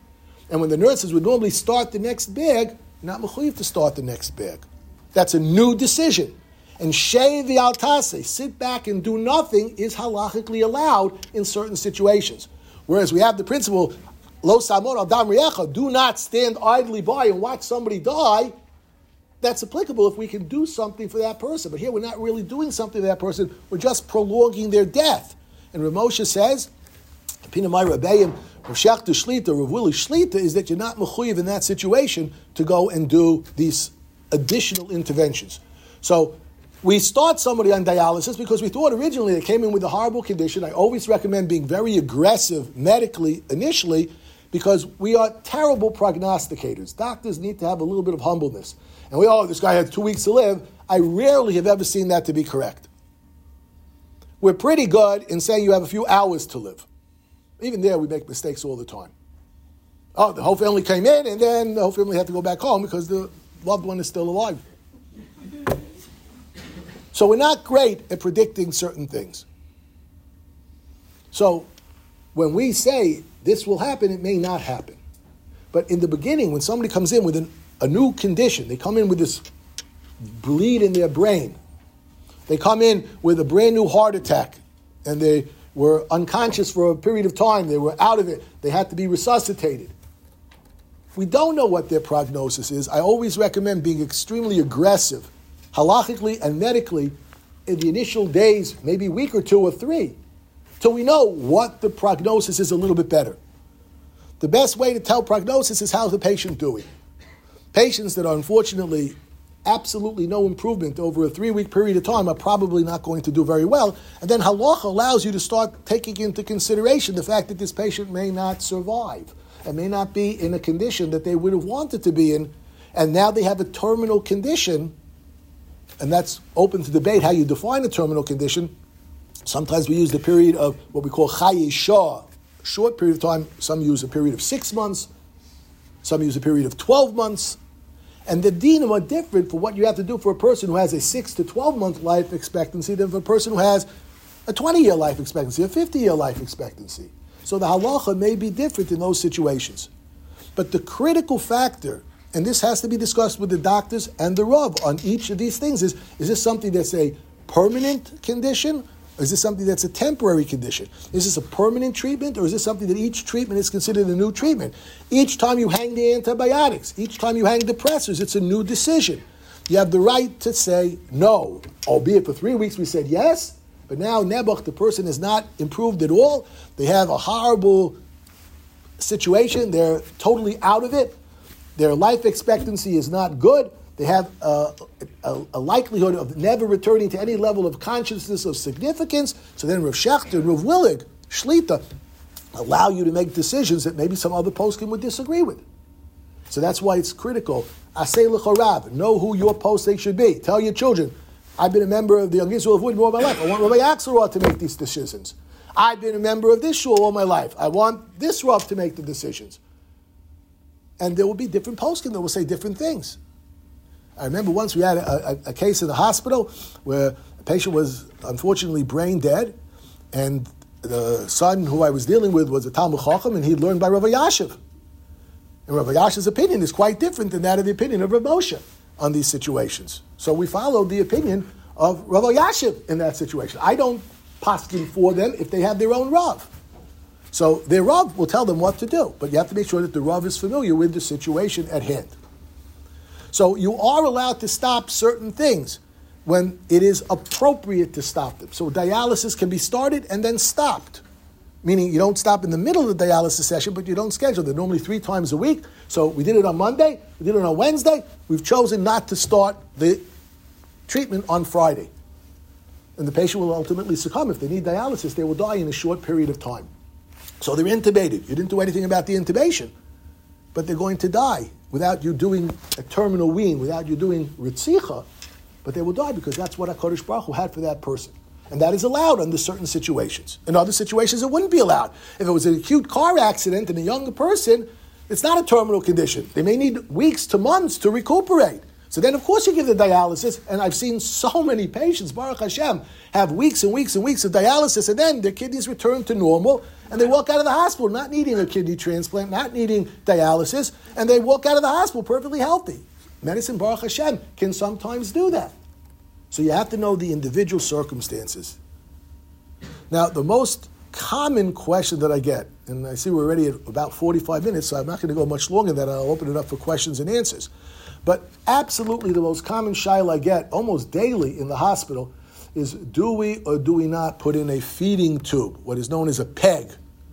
And when the nurses would normally start the next bag, you're not mechuyev to start the next bag. That's a new decision. And shei v'altase, sit back and do nothing, is halachically allowed in certain situations. Whereas we have the principle, lo samor al dam riecha, do not stand idly by and watch somebody die. That's applicable if we can do something for that person. But here we're not really doing something for that person, we're just prolonging their death. And Rav Moshe says, Pinamai Rabbeim, Rav Shechta Shlita, Rav Willi Shlita, is that you're not mechuyev in that situation to go and do these additional interventions. So we start somebody on dialysis because we thought originally they came in with a horrible condition. I always recommend being very aggressive medically initially because we are terrible prognosticators. Doctors need to have a little bit of humbleness. And we, oh, this guy had two weeks to live. I rarely have ever seen that to be correct. We're pretty good in saying you have a few hours to live. Even there, we make mistakes all the time. Oh, the whole family came in, and then the whole family had to go back home because the loved one is still alive. So we're not great at predicting certain things. So when we say this will happen, it may not happen. But in the beginning, when somebody comes in with an, a new condition, they come in with this bleed in their brain. They come in with a brand new heart attack, and they were unconscious for a period of time. They were out of it. They had to be resuscitated. We don't know what their prognosis is. I always recommend being extremely aggressive, halachically and medically, in the initial days, maybe a week or two or three, till we know what the prognosis is a little bit better. The best way to tell prognosis is how's the patient doing. Patients that are unfortunately absolutely no improvement over a three-week period of time are probably not going to do very well. And then halacha allows you to start taking into consideration the fact that this patient may not survive and may not be in a condition that they would have wanted to be in. And now they have a terminal condition, and that's open to debate how you define a terminal condition. Sometimes we use the period of what we call chaye shah, a short period of time. Some use a period of six months. Some use a period of twelve months. And the dinim are different for what you have to do for a person who has a six to twelve month life expectancy than for a person who has a twenty year life expectancy, a fifty year life expectancy. So the halacha may be different in those situations. But the critical factor, and this has to be discussed with the doctors and the Rav on each of these things, is, is this something that's a permanent condition? Or is this something that's a temporary condition? Is this a permanent treatment, or is this something that each treatment is considered a new treatment? Each time you hang the antibiotics, each time you hang depressors, it's a new decision. You have the right to say no, albeit for three weeks we said yes, but now Nebuch, the person is not improved at all. They have a horrible situation. They're totally out of it. Their life expectancy is not good. They have a, a, a likelihood of never returning to any level of consciousness of significance. So then Rav Shechter and Rav Willig, Shlita, allow you to make decisions that maybe some other poskim would disagree with. So that's why it's critical. Asay l'chorav, know who your posting should be. Tell your children, I've been a member of the Young Israel of Wood all my life. I want Rabbi Axelrod to make these decisions. I've been a member of this shul all my life. I want this Rav to make the decisions. And there will be different poskim that will say different things. I remember once we had a, a, a case in the hospital where a patient was unfortunately brain dead, and the son who I was dealing with was a Talmud Chacham, and he learned by Rav Yashiv. And Rav Yashiv's opinion is quite different than that of the opinion of Rav Moshe on these situations. So we followed the opinion of Rav Yashiv in that situation. I don't poskin for them if they have their own Rav. So their Rav will tell them what to do, but you have to make sure that the Rav is familiar with the situation at hand. So you are allowed to stop certain things when it is appropriate to stop them. So dialysis can be started and then stopped, meaning you don't stop in the middle of the dialysis session, but you don't schedule. They're normally three times a week. So we did it on Monday, we did it on Wednesday. We've chosen not to start the treatment on Friday. And the patient will ultimately succumb. If they need dialysis, they will die in a short period of time. So they're intubated. You didn't do anything about the intubation, but they're going to die without you doing a terminal wean, without you doing ritzicha, but they will die because that's what HaKadosh Baruch Hu had for that person. And that is allowed under certain situations. In other situations, it wouldn't be allowed. If it was an acute car accident in a younger person, it's not a terminal condition. They may need weeks to months to recuperate. So then, of course, you give the dialysis, and I've seen so many patients, Baruch Hashem, have weeks and weeks and weeks of dialysis, and then their kidneys return to normal, and they walk out of the hospital not needing a kidney transplant, not needing dialysis, and they walk out of the hospital perfectly healthy. Medicine, Baruch Hashem, can sometimes do that. So you have to know the individual circumstances. Now, the most common question that I get, and I see we're already at about forty-five minutes, so I'm not going to go much longer than that. I'll open it up for questions and answers. But absolutely the most common shaila I get almost daily in the hospital is, do we or do we not put in a feeding tube, what is known as a PEG?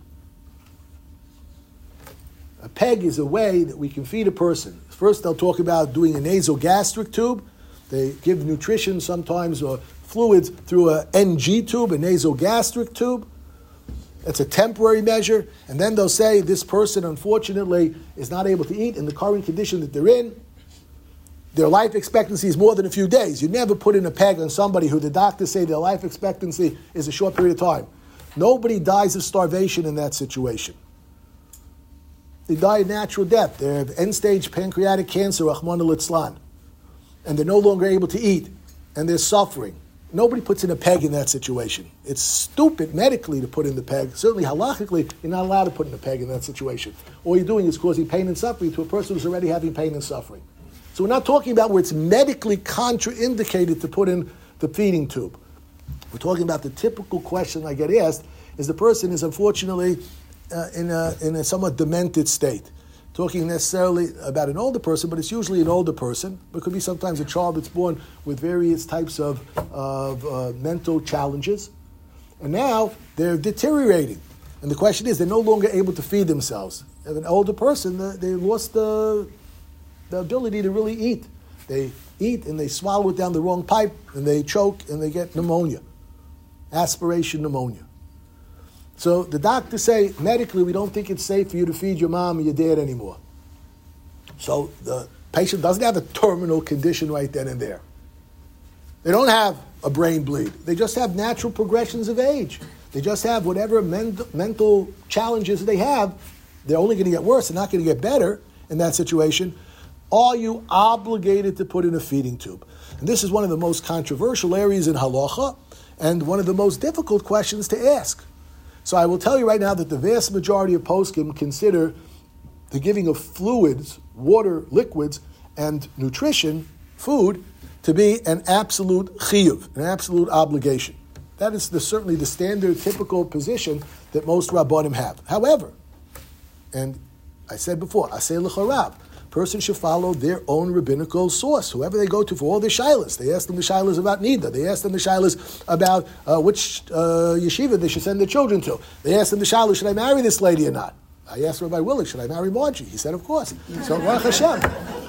A PEG is a way that we can feed a person. First, they'll talk about doing a nasogastric tube. They give nutrition sometimes or fluids through a N G tube, a nasogastric tube. It's a temporary measure. And then they'll say this person, unfortunately, is not able to eat in the current condition that they're in. Their life expectancy is more than a few days. You never put in a PEG on somebody who the doctors say their life expectancy is a short period of time. Nobody dies of starvation in that situation. They die a natural death. They have end-stage pancreatic cancer, Rahman al-Itzlan, and they're no longer able to eat, and they're suffering. Nobody puts in a PEG in that situation. It's stupid medically to put in the PEG. Certainly halachically, you're not allowed to put in a PEG in that situation. All you're doing is causing pain and suffering to a person who's already having pain and suffering. So we're not talking about where it's medically contraindicated to put in the feeding tube. We're talking about the typical question I get asked is the person is unfortunately uh, in, a, in a somewhat demented state. Talking necessarily about an older person, but it's usually an older person. But it could be sometimes a child that's born with various types of, of uh, mental challenges. And now they're deteriorating. And the question is, they're no longer able to feed themselves. As an older person, they lost the... the ability to really eat. They eat and they swallow it down the wrong pipe and they choke and they get pneumonia, aspiration pneumonia. So the doctors say, medically, we don't think it's safe for you to feed your mom or your dad anymore. So the patient doesn't have a terminal condition right then and there. They don't have a brain bleed. They just have natural progressions of age. They just have whatever men- mental challenges they have. They're only going to get worse. They're not going to get better in that situation. Are you obligated to put in a feeding tube? And this is one of the most controversial areas in halacha and one of the most difficult questions to ask. So I will tell you right now that the vast majority of poskim consider the giving of fluids, water, liquids, and nutrition, food, to be an absolute chiyuv, an absolute obligation. That is the, certainly the standard, typical position that most rabbanim have. However, and I said before, aseh l'charav, person should follow their own rabbinical source. Whoever they go to for all their shilas, they ask them the shilas about nida. They ask them the shilas about uh, which uh, yeshiva they should send their children to. They ask them the shilas, should I marry this lady or not? I asked Rabbi Willig, should I marry Margie? He said, of course. So Baruch Hashem.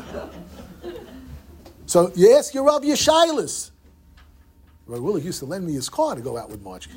So you ask your Rav your shilas. Rabbi Willig used to lend me his car to go out with Margie.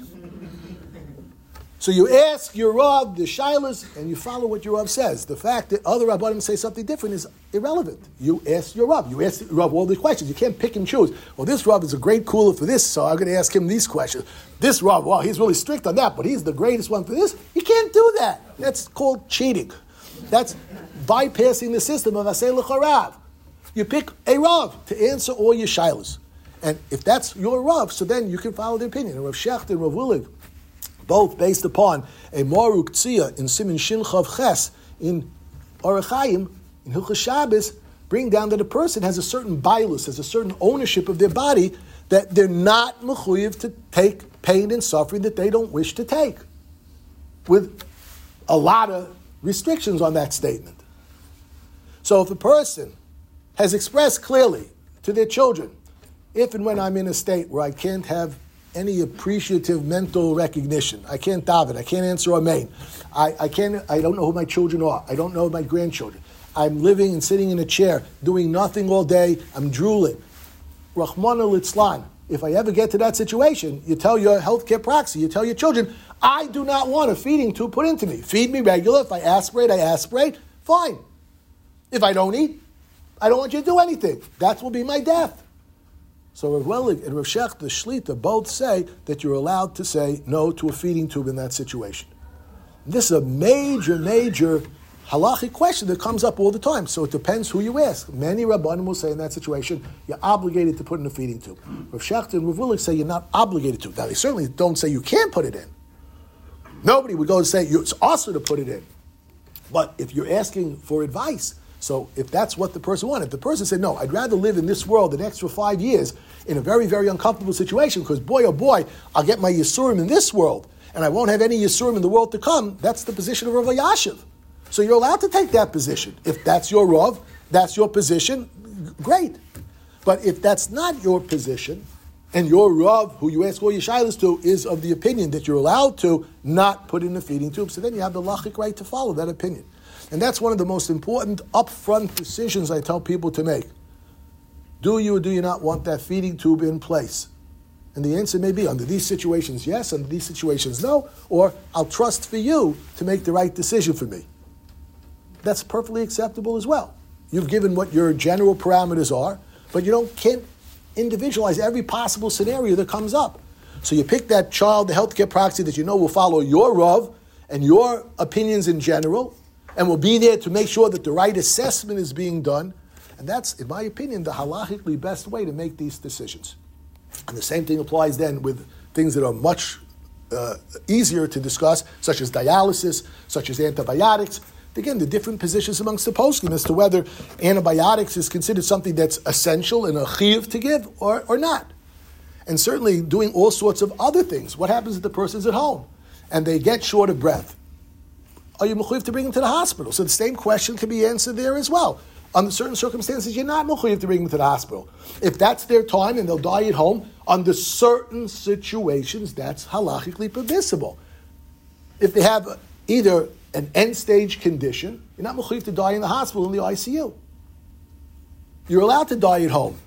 So you ask your Rav the shilas, and you follow what your Rav says. The fact that other Rabbanim say something different is irrelevant. You ask your Rav. You ask your Rav all the questions. You can't pick and choose. Well, this Rav is a great cooler for this, so I'm going to ask him these questions. This Rav, well, he's really strict on that, but he's the greatest one for this. You can't do that. That's called cheating. That's bypassing the system of Aseh L'Charav. You pick a Rav to answer all your shilas. And if that's your Rav, so then you can follow the opinion. And Rav Shecht and Rav Willig, both based upon a Maruk Tzia in Siman Shin Chav Ches in Orach Chaim, in Hilchos Shabbos, bring down that a person has a certain bailus, has a certain ownership of their body, that they're not mechuyev to take pain and suffering that they don't wish to take, with a lot of restrictions on that statement. So if a person has expressed clearly to their children, if and when I'm in a state where I can't have any appreciative mental recognition, I can't daven, I can't answer amen, I, I can't, I don't know who my children are, I don't know my grandchildren, I'm living and sitting in a chair, doing nothing all day, I'm drooling. Rahman al-Itzlan, if I ever get to that situation, you tell your healthcare proxy, you tell your children, I do not want a feeding tube put into me. Feed me regular, if I aspirate, I aspirate, fine. If I don't eat, I don't want you to do anything. That will be my death. So Rav Willig and Rav Shecht, the Shlita, both say that you're allowed to say no to a feeding tube in that situation. This is a major, major halachic question that comes up all the time. So it depends who you ask. Many Rabbanim will say in that situation, you're obligated to put in a feeding tube. Rav Shechter and Rav Willig say you're not obligated to. Now, they certainly don't say you can't put it in. Nobody would go and say it's also to put it in. But if you're asking for advice, so if that's what the person wanted, if the person said, no, I'd rather live in this world an extra five years in a very, very uncomfortable situation because boy, oh boy, I'll get my Yisurim in this world and I won't have any Yisurim in the world to come, that's the position of Rav Elyashiv. So you're allowed to take that position. If that's your Rav, that's your position, great. But if that's not your position, and your Rav, who you ask all your shilas to, is of the opinion that you're allowed to not put in the feeding tube, so then you have the lachic right to follow that opinion. And that's one of the most important upfront decisions I tell people to make. Do you or do you not want that feeding tube in place? And the answer may be, under these situations, yes, under these situations, no, or I'll trust for you to make the right decision for me. That's perfectly acceptable as well. You've given what your general parameters are, but you don't can't individualize every possible scenario that comes up. So you pick that child, the healthcare proxy that you know will follow your Rav and your opinions in general, and will be there to make sure that the right assessment is being done. And that's, in my opinion, the halachically best way to make these decisions. And the same thing applies then with things that are much uh, easier to discuss, such as dialysis, such as antibiotics. Again, the different positions amongst the poskim as to whether antibiotics is considered something that's essential and a chiyuv to give or, or not. And certainly doing all sorts of other things. What happens if the person's at home and they get short of breath? Are you mechuyev to bring them to the hospital? So the same question can be answered there as well. Under certain circumstances, you're not mechuyev to bring them to the hospital. If that's their time and they'll die at home, under certain situations, that's halachically permissible. If they have either an end-stage condition, you're not mechuyev to die in the hospital in the I C U. You're allowed to die at home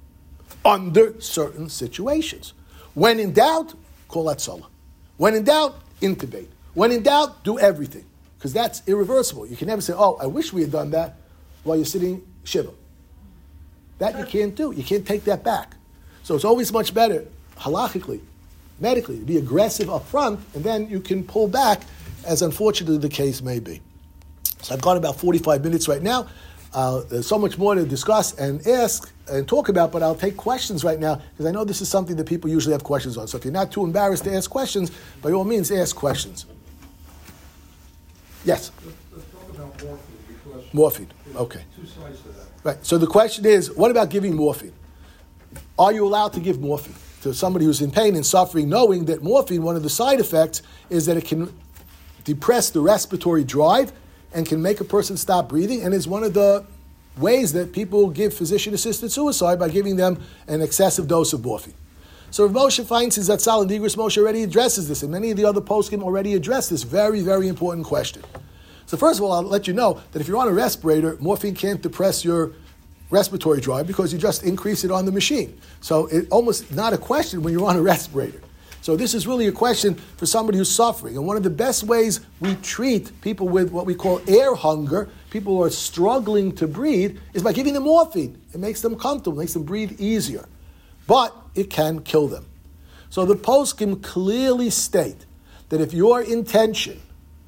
under certain situations. When in doubt, call hatzalah. When in doubt, intubate. When in doubt, do everything. Because that's irreversible. You can never say, oh, I wish we had done that while you're sitting shiva. That you can't do. You can't take that back. So it's always much better, halachically, medically, to be aggressive up front, and then you can pull back, as unfortunately the case may be. So I've got about forty-five minutes right now. Uh, there's so much more to discuss and ask and talk about, but I'll take questions right now, because I know this is something that people usually have questions on. So if you're not too embarrassed to ask questions, by all means, ask questions. Yes? Let's, let's talk about morphine, because morphine, okay. Two sides to that. Right, so the question is, what about giving morphine? Are you allowed to give morphine to somebody who's in pain and suffering, knowing that morphine, one of the side effects is that it can depress the respiratory drive and can make a person stop breathing, and is one of the ways that people give physician-assisted suicide by giving them an excessive dose of morphine. So Rav Moshe Feinstein Zatzal and Igros Moshe already addresses this, and many of the other poskim already address this very, very important question. So first of all, I'll let you know that if you're on a respirator, morphine can't depress your respiratory drive because you just increase it on the machine. So it's almost not a question when you're on a respirator. So this is really a question for somebody who's suffering. And one of the best ways we treat people with what we call air hunger, people who are struggling to breathe, is by giving them morphine. It makes them comfortable, makes them breathe easier. But it can kill them. So the poskim clearly state that if your intention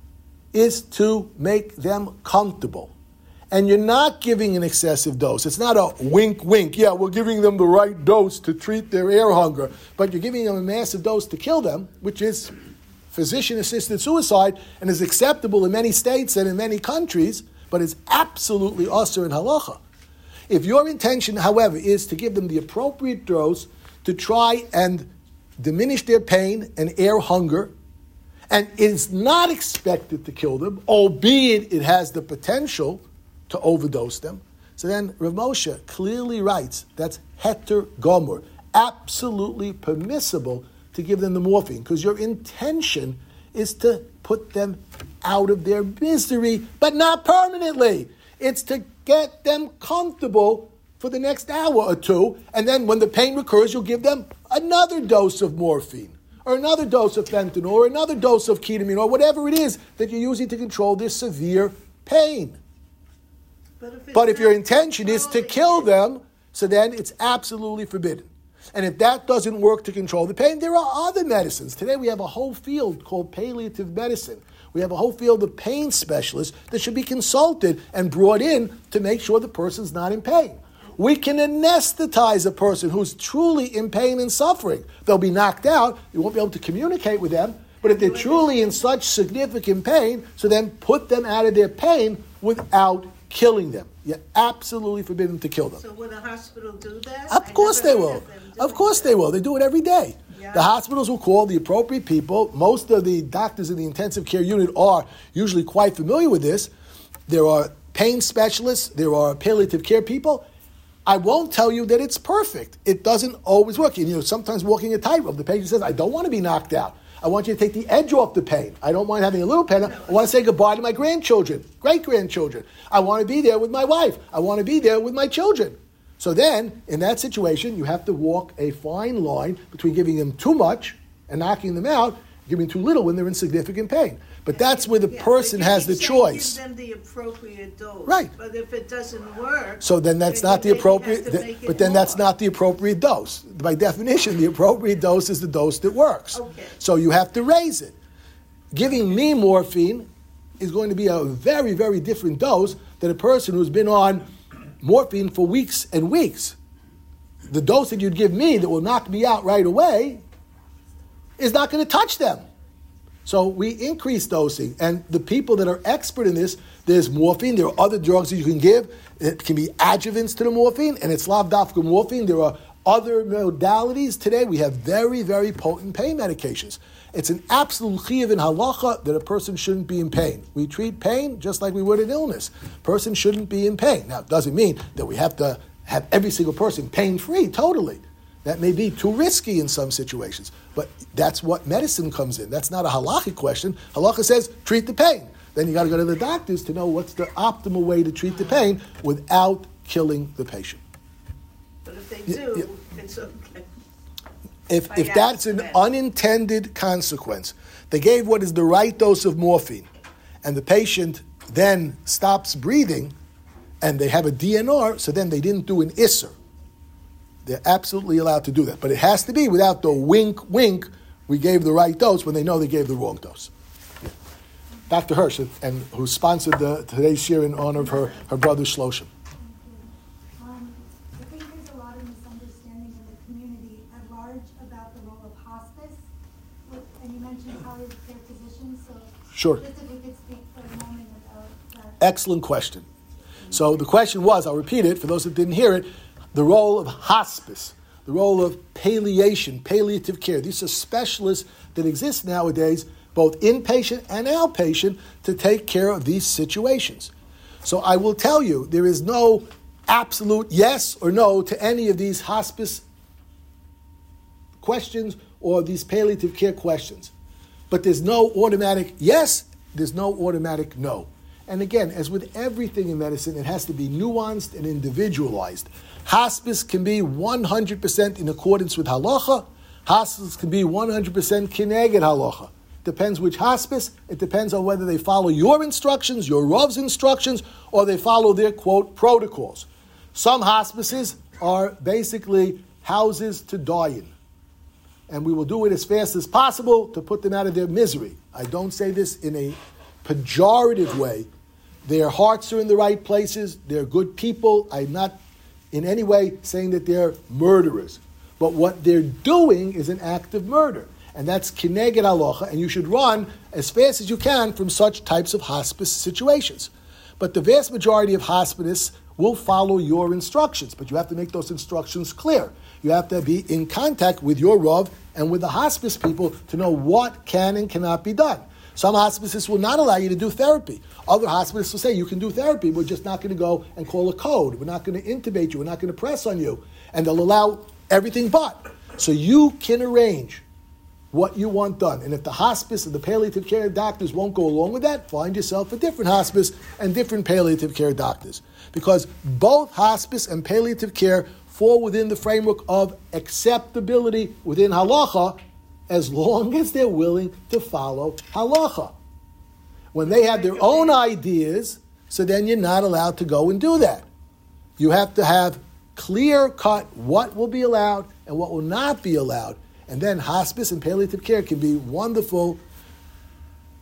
is to make them comfortable, and you're not giving an excessive dose, it's not a wink, wink, yeah, we're giving them the right dose to treat their air hunger, but you're giving them a massive dose to kill them, which is physician-assisted suicide, and is acceptable in many states and in many countries, but is absolutely usher in halacha. If your intention, however, is to give them the appropriate dose to try and diminish their pain and air hunger, and it is not expected to kill them, albeit it has the potential to overdose them, so then Rav Moshe clearly writes that's heter gomer, absolutely permissible to give them the morphine, because your intention is to put them out of their misery, but not permanently. It's to get them comfortable for the next hour or two, and then when the pain recurs, you'll give them another dose of morphine, or another dose of fentanyl, or another dose of ketamine, or whatever it is that you're using to control this severe pain. But if, but if your intention is to kill them, so then it's absolutely forbidden. And if that doesn't work to control the pain, there are other medicines. Today we have a whole field called palliative medicine, We have a whole field of pain specialists that should be consulted and brought in to make sure the person's not in pain. We can anesthetize a person who's truly in pain and suffering. They'll be knocked out. You won't be able to communicate with them. But if they're truly in such significant pain, so then put them out of their pain without killing them. You're absolutely forbidden to kill them. So will the hospital do that? Of course they will. Of course they will. They do it every day. Yeah. The hospitals will call the appropriate people. Most of the doctors in the intensive care unit are usually quite familiar with this. There are pain specialists. There are palliative care people. I won't tell you that it's perfect. It doesn't always work. You know, sometimes walking a tightrope, the patient says, I don't want to be knocked out. I want you to take the edge off the pain. I don't mind having a little pain. I want to say goodbye to my grandchildren, great-grandchildren. I want to be there with my wife. I want to be there with my children. So then, in that situation, you have to walk a fine line between giving them too much and knocking them out, giving too little when they're in significant pain. But that's where the yeah, person has the choice. Give them the appropriate dose. Right. But if it doesn't work, so then that's then not the appropriate. Th- but then more. that's not the appropriate dose. By definition, the appropriate dose is the dose that works. Okay. So you have to raise it. Giving me morphine is going to be a very, very different dose than a person who's been on morphine for weeks and weeks. The dose that you'd give me that will knock me out right away is not going to touch them. So we increase dosing, and the people that are expert in this, there's morphine, there are other drugs that you can give. It can be adjuvants to the morphine, and it's lav dafka morphine. There are other modalities. Today we have very, very potent pain medications. It's an absolute chiyuv in halacha that a person shouldn't be in pain. We treat pain just like we would an illness. Person shouldn't be in pain. Now, it doesn't mean that we have to have every single person pain-free, totally. That may be too risky in some situations. But that's what medicine comes in. That's not a halachic question. Halacha says, treat the pain. Then you got to go to the doctors to know what's the optimal way to treat the pain without killing the patient. But if they do, yeah, yeah. It's okay. If, if that's an unintended consequence, they gave what is the right dose of morphine, and the patient then stops breathing, and they have a D N R, so then they didn't do an isser. They're absolutely allowed to do that. But it has to be without the wink, wink, we gave the right dose when they know they gave the wrong dose. Yeah. Doctor Hirsch, and who sponsored the, today's shir in honor of her, her brother Shloshim. Um, I think there's a lot of misunderstanding in the community at large about the role of hospice. And you mentioned palliative care physicians, so sure. Just if we could speak for a moment about that. Excellent question. So the question was, I'll repeat it for those that didn't hear it, the role of hospice, the role of palliation, palliative care. These are specialists that exist nowadays, both inpatient and outpatient, to take care of these situations. So I will tell you, there is no absolute yes or no to any of these hospice questions or these palliative care questions. But there's no automatic yes, there's no automatic no. And again, as with everything in medicine, it has to be nuanced and individualized. Hospice can be one hundred percent in accordance with halacha. Hospice can be one hundred percent kineged halacha. Depends which hospice. It depends on whether they follow your instructions, your Rav's instructions, or they follow their, quote, protocols. Some hospices are basically houses to die in. And we will do it as fast as possible to put them out of their misery. I don't say this in a pejorative way. Their hearts are in the right places. They're good people. I'm not in any way saying that they're murderers. But what they're doing is an act of murder. And that's kineged halacha, and you should run as fast as you can from such types of hospice situations. But the vast majority of hospice will follow your instructions, but you have to make those instructions clear. You have to be in contact with your Rav and with the hospice people to know what can and cannot be done. Some hospices will not allow you to do therapy. Other hospices will say you can do therapy, we're just not going to go and call a code. We're not going to intubate you. We're not going to press on you. And they'll allow everything but. So you can arrange what you want done. And if the hospice and the palliative care doctors won't go along with that, find yourself a different hospice and different palliative care doctors. Because both hospice and palliative care fall within the framework of acceptability within halacha, as long as they're willing to follow halacha. When they have their own ideas, so then you're not allowed to go and do that. You have to have clear cut what will be allowed and what will not be allowed. And then hospice and palliative care can be wonderful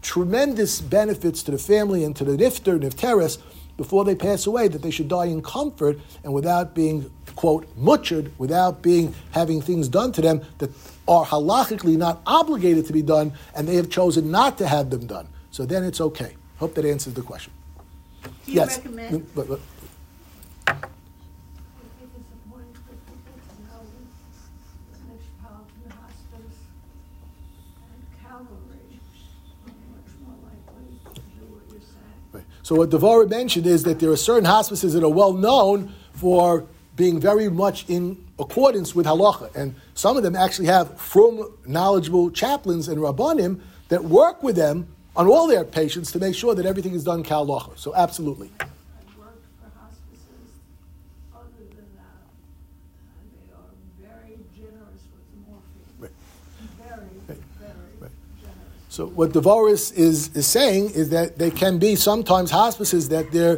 tremendous benefits to the family and to the nifter, nifteres, before they pass away, that they should die in comfort and without being, quote, mutchered, without being having things done to them that are halachically not obligated to be done, and they have chosen not to have them done. So then it's okay. Hope that answers the question. Do you Yes. recommend? But, but, I think it's important for people to know that metropolitan hospice and Calvary are much more likely to do what you're saying. right. So what Devorah mentioned is that there are certain hospices that are well known for being very much in accordance with halacha, and some of them actually have frum, knowledgeable chaplains and rabbanim that work with them on all their patients to make sure that everything is done k'halacha. So absolutely. I've worked for hospices other than that, and they are very generous with the morphine. Right. Very, very Right. generous. So what Devorah is, is saying is that there can be sometimes hospices that their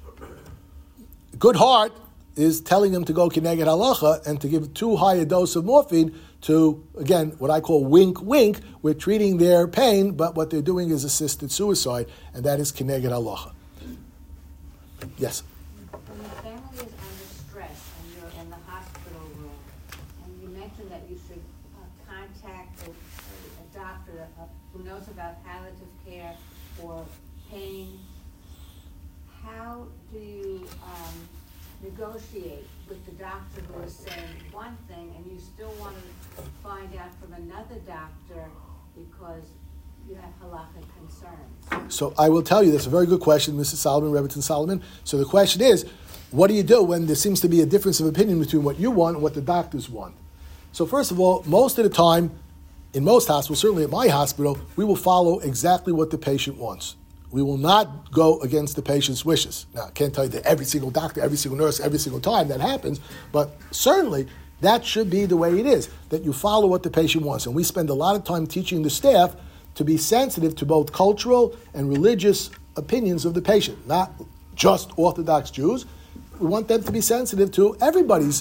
good heart is telling them to go kineged halacha and to give too high a dose of morphine to, again, what I call wink, wink. We're treating their pain, but what they're doing is assisted suicide, and that is kineged halacha. Yes? When the family is under stress and you're in the hospital room, and you mentioned that you should uh, contact a, a doctor uh, who knows about palliative care or pain, how do you um, negotiate with the doctor who is saying one thing and you still want to find out from another doctor because you have halakhic concerns? So I will tell you, that's a very good question, Missus Solomon, Rebbetzin Solomon. So the question is, what do you do when there seems to be a difference of opinion between what you want and what the doctors want? So first of all, most of the time, in most hospitals, certainly at my hospital, we will follow exactly what the patient wants. We will not go against the patient's wishes. Now, I can't tell you that every single doctor, every single nurse, every single time that happens, but certainly that should be the way it is, that you follow what the patient wants. And we spend a lot of time teaching the staff to be sensitive to both cultural and religious opinions of the patient, not just Orthodox Jews. We want them to be sensitive to everybody's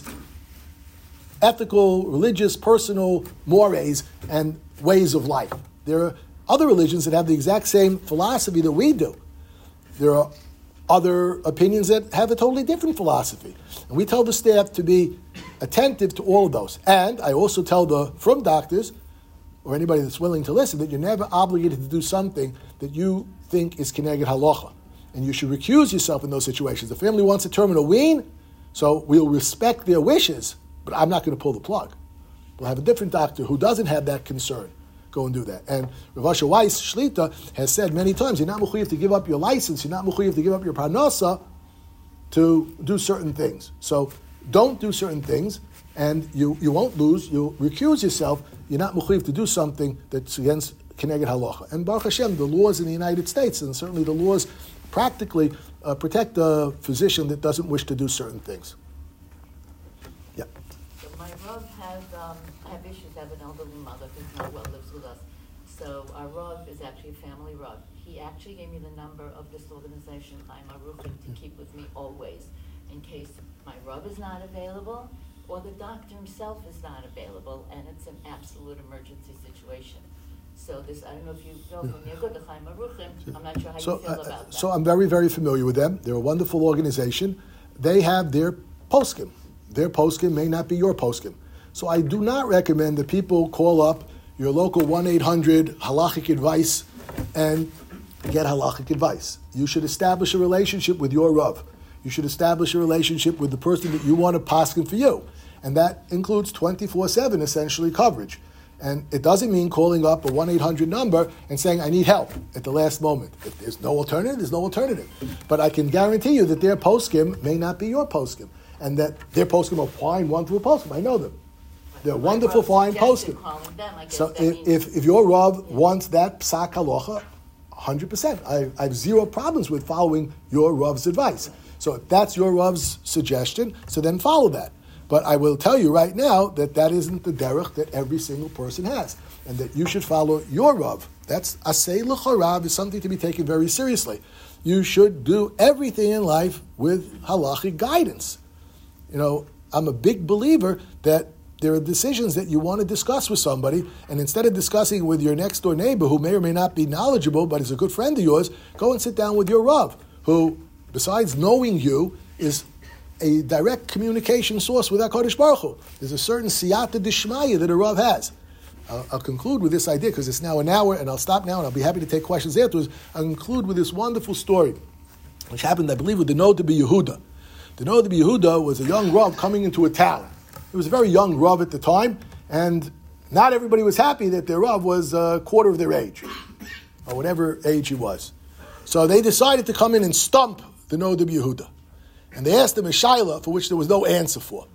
ethical, religious, personal mores and ways of life. There are other religions that have the exact same philosophy that we do. There are other opinions that have a totally different philosophy. And we tell the staff to be attentive to all of those. And I also tell the from doctors, or anybody that's willing to listen, that you're never obligated to do something that you think is kineged halacha. And you should recuse yourself in those situations. The family wants to terminate a wean, so we'll respect their wishes, but I'm not going to pull the plug. We'll have a different doctor who doesn't have that concern. Go and do that. And Rav Asher Weiss, Shlita, has said many times, you're not mechuyev to give up your license, you're not mechuyev to give up your parnasa to do certain things. So don't do certain things, and you, you won't lose, you'll recuse yourself, you're not mechuyev to do something that's against kineged halacha. And Baruch Hashem, the laws in the United States, and certainly the laws practically uh, protect the physician that doesn't wish to do certain things. Yeah. So my Rav has, um, I have issues, I have an elderly mother who's not well, lives with us. So our Rav is actually a family Rav. He actually gave me the number of this organization, Chaim Aruchim, to keep with me always, in case my Rav is not available, or the doctor himself is not available, and it's an absolute emergency situation. So this, I don't know if you know from Yegud, the Chaim Aruchim, I'm not sure how So, you feel uh, about that. so I'm very, very familiar with them. They're a wonderful organization. They have their poskim. Their poskim may not be your poskim. So I do not recommend that people call up your local one eight hundred halachic advice and get halachic advice. You should establish a relationship with your Rav. You should establish a relationship with the person that you want to poskim for you. And that includes twenty-four seven essentially coverage. And it doesn't mean calling up a one eight hundred number and saying, I need help at the last moment. If there's no alternative, there's no alternative. But I can guarantee you that their poskim may not be your poskim, and that their poskim are fine one through a poskim. I know them. They're My wonderful, Rav fine suggested poskim. calling them. I guess So that if, means- if, if your Rav wants that psak halacha, one hundred percent. I, I have zero problems with following your Rav's advice. So if that's your Rav's suggestion, so then follow that. But I will tell you right now that that isn't the derech that every single person has, and that you should follow your Rav. That's asay l'chorav, is something to be taken very seriously. You should do everything in life with halachic guidance. You know, I'm a big believer that there are decisions that you want to discuss with somebody, and instead of discussing with your next door neighbor, who may or may not be knowledgeable, but is a good friend of yours, go and sit down with your Rav, who, besides knowing you, is a direct communication source with HaKadosh Baruch Hu. There's a certain siyata dishmaya that a Rav has. I'll, I'll conclude with this idea, because it's now an hour, and I'll stop now, and I'll be happy to take questions afterwards. I'll conclude with this wonderful story, which happened, I believe, with the Noda B'Yehuda. The Noda B'Yehuda was a young Rav coming into a town. He was a very young Rav at the time, and not everybody was happy that their Rav was a quarter of their age, or whatever age he was. So they decided to come in and stump the Noda B'Yehuda. And they asked him a shaila for which there was no answer for.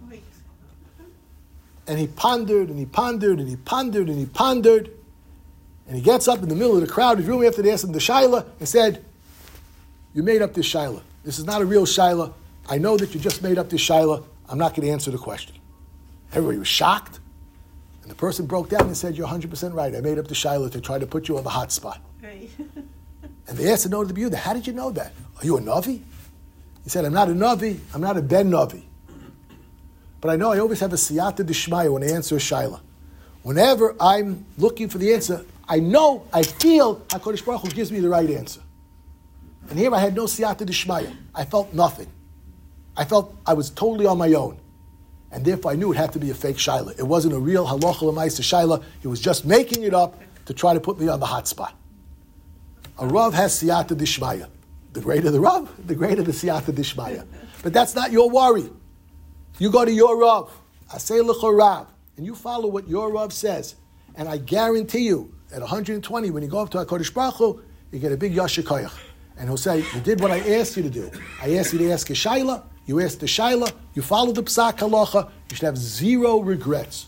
And he pondered, and he pondered, and he pondered, and he pondered, and he gets up in the middle of the crowded room after they asked him the shaila and said, "You made up this shaila. This is not a real shaila. I know that you just made up this shaila. I'm not going to answer the question." Everybody was shocked. And the person broke down and said, "You're one hundred percent right. I made up the shaila to try to put you on the hot spot." Right. And they asked the Noda B'Yehuda, "How did you know that? Are you a Navi?" He said, "I'm not a Navi. I'm not a Ben Navi. But I know I always have a siyata d'shmaya when I answer a shaila. Whenever I'm looking for the answer, I know, I feel HaKadosh Baruch Hu gives me the right answer. And here I had no siyata d'shmaya. I felt nothing. I felt I was totally on my own. And therefore I knew it had to be a fake shaila. It wasn't a real halacha l'maisa shaila. He was just making it up to try to put me on the hot spot." A Rav has siyata d'shmaya. The greater the Rav, the greater the siyata d'shmaya. But that's not your worry. You go to your Rav, Asay L'cha Rav, and you follow what your Rav says. And I guarantee you, at one hundred twenty, when you go up to HaKadosh Baruch Hu, you get a big yasher koyach. And he'll say, "You did what I asked you to do. I asked you to ask a shaila, you asked the shaila, you followed the psak halacha, you should have zero regrets.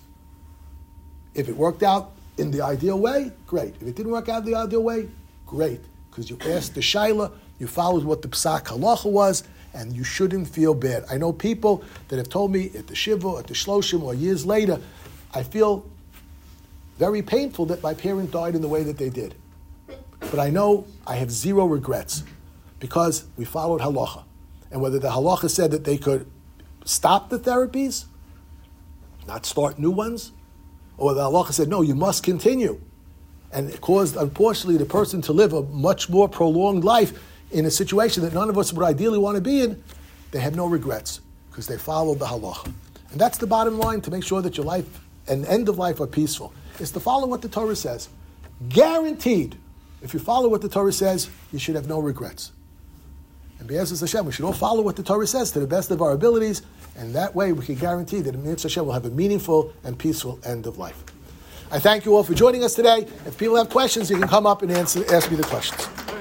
If it worked out in the ideal way, great. If it didn't work out the ideal way, great. Because you asked the shaila, you followed what the psak halacha was, and you shouldn't feel bad." I know people that have told me at the Shiva, at the Shloshim, or years later, I feel very painful that my parent died in the way that they did. But I know I have zero regrets because we followed halacha. And whether the halacha said that they could stop the therapies, not start new ones, or the halacha said, no, you must continue. And it caused, unfortunately, the person to live a much more prolonged life in a situation that none of us would ideally want to be in, they have no regrets because they followed the halacha. And that's the bottom line to make sure that your life and end of life are peaceful, is to follow what the Torah says. Guaranteed, if you follow what the Torah says, you should have no regrets. And B'ezras Hashem, we should all follow what the Torah says to the best of our abilities, and that way we can guarantee that B'ezras Hashem will have a meaningful and peaceful end of life. I thank you all for joining us today. If people have questions, you can come up and answer, ask me the questions.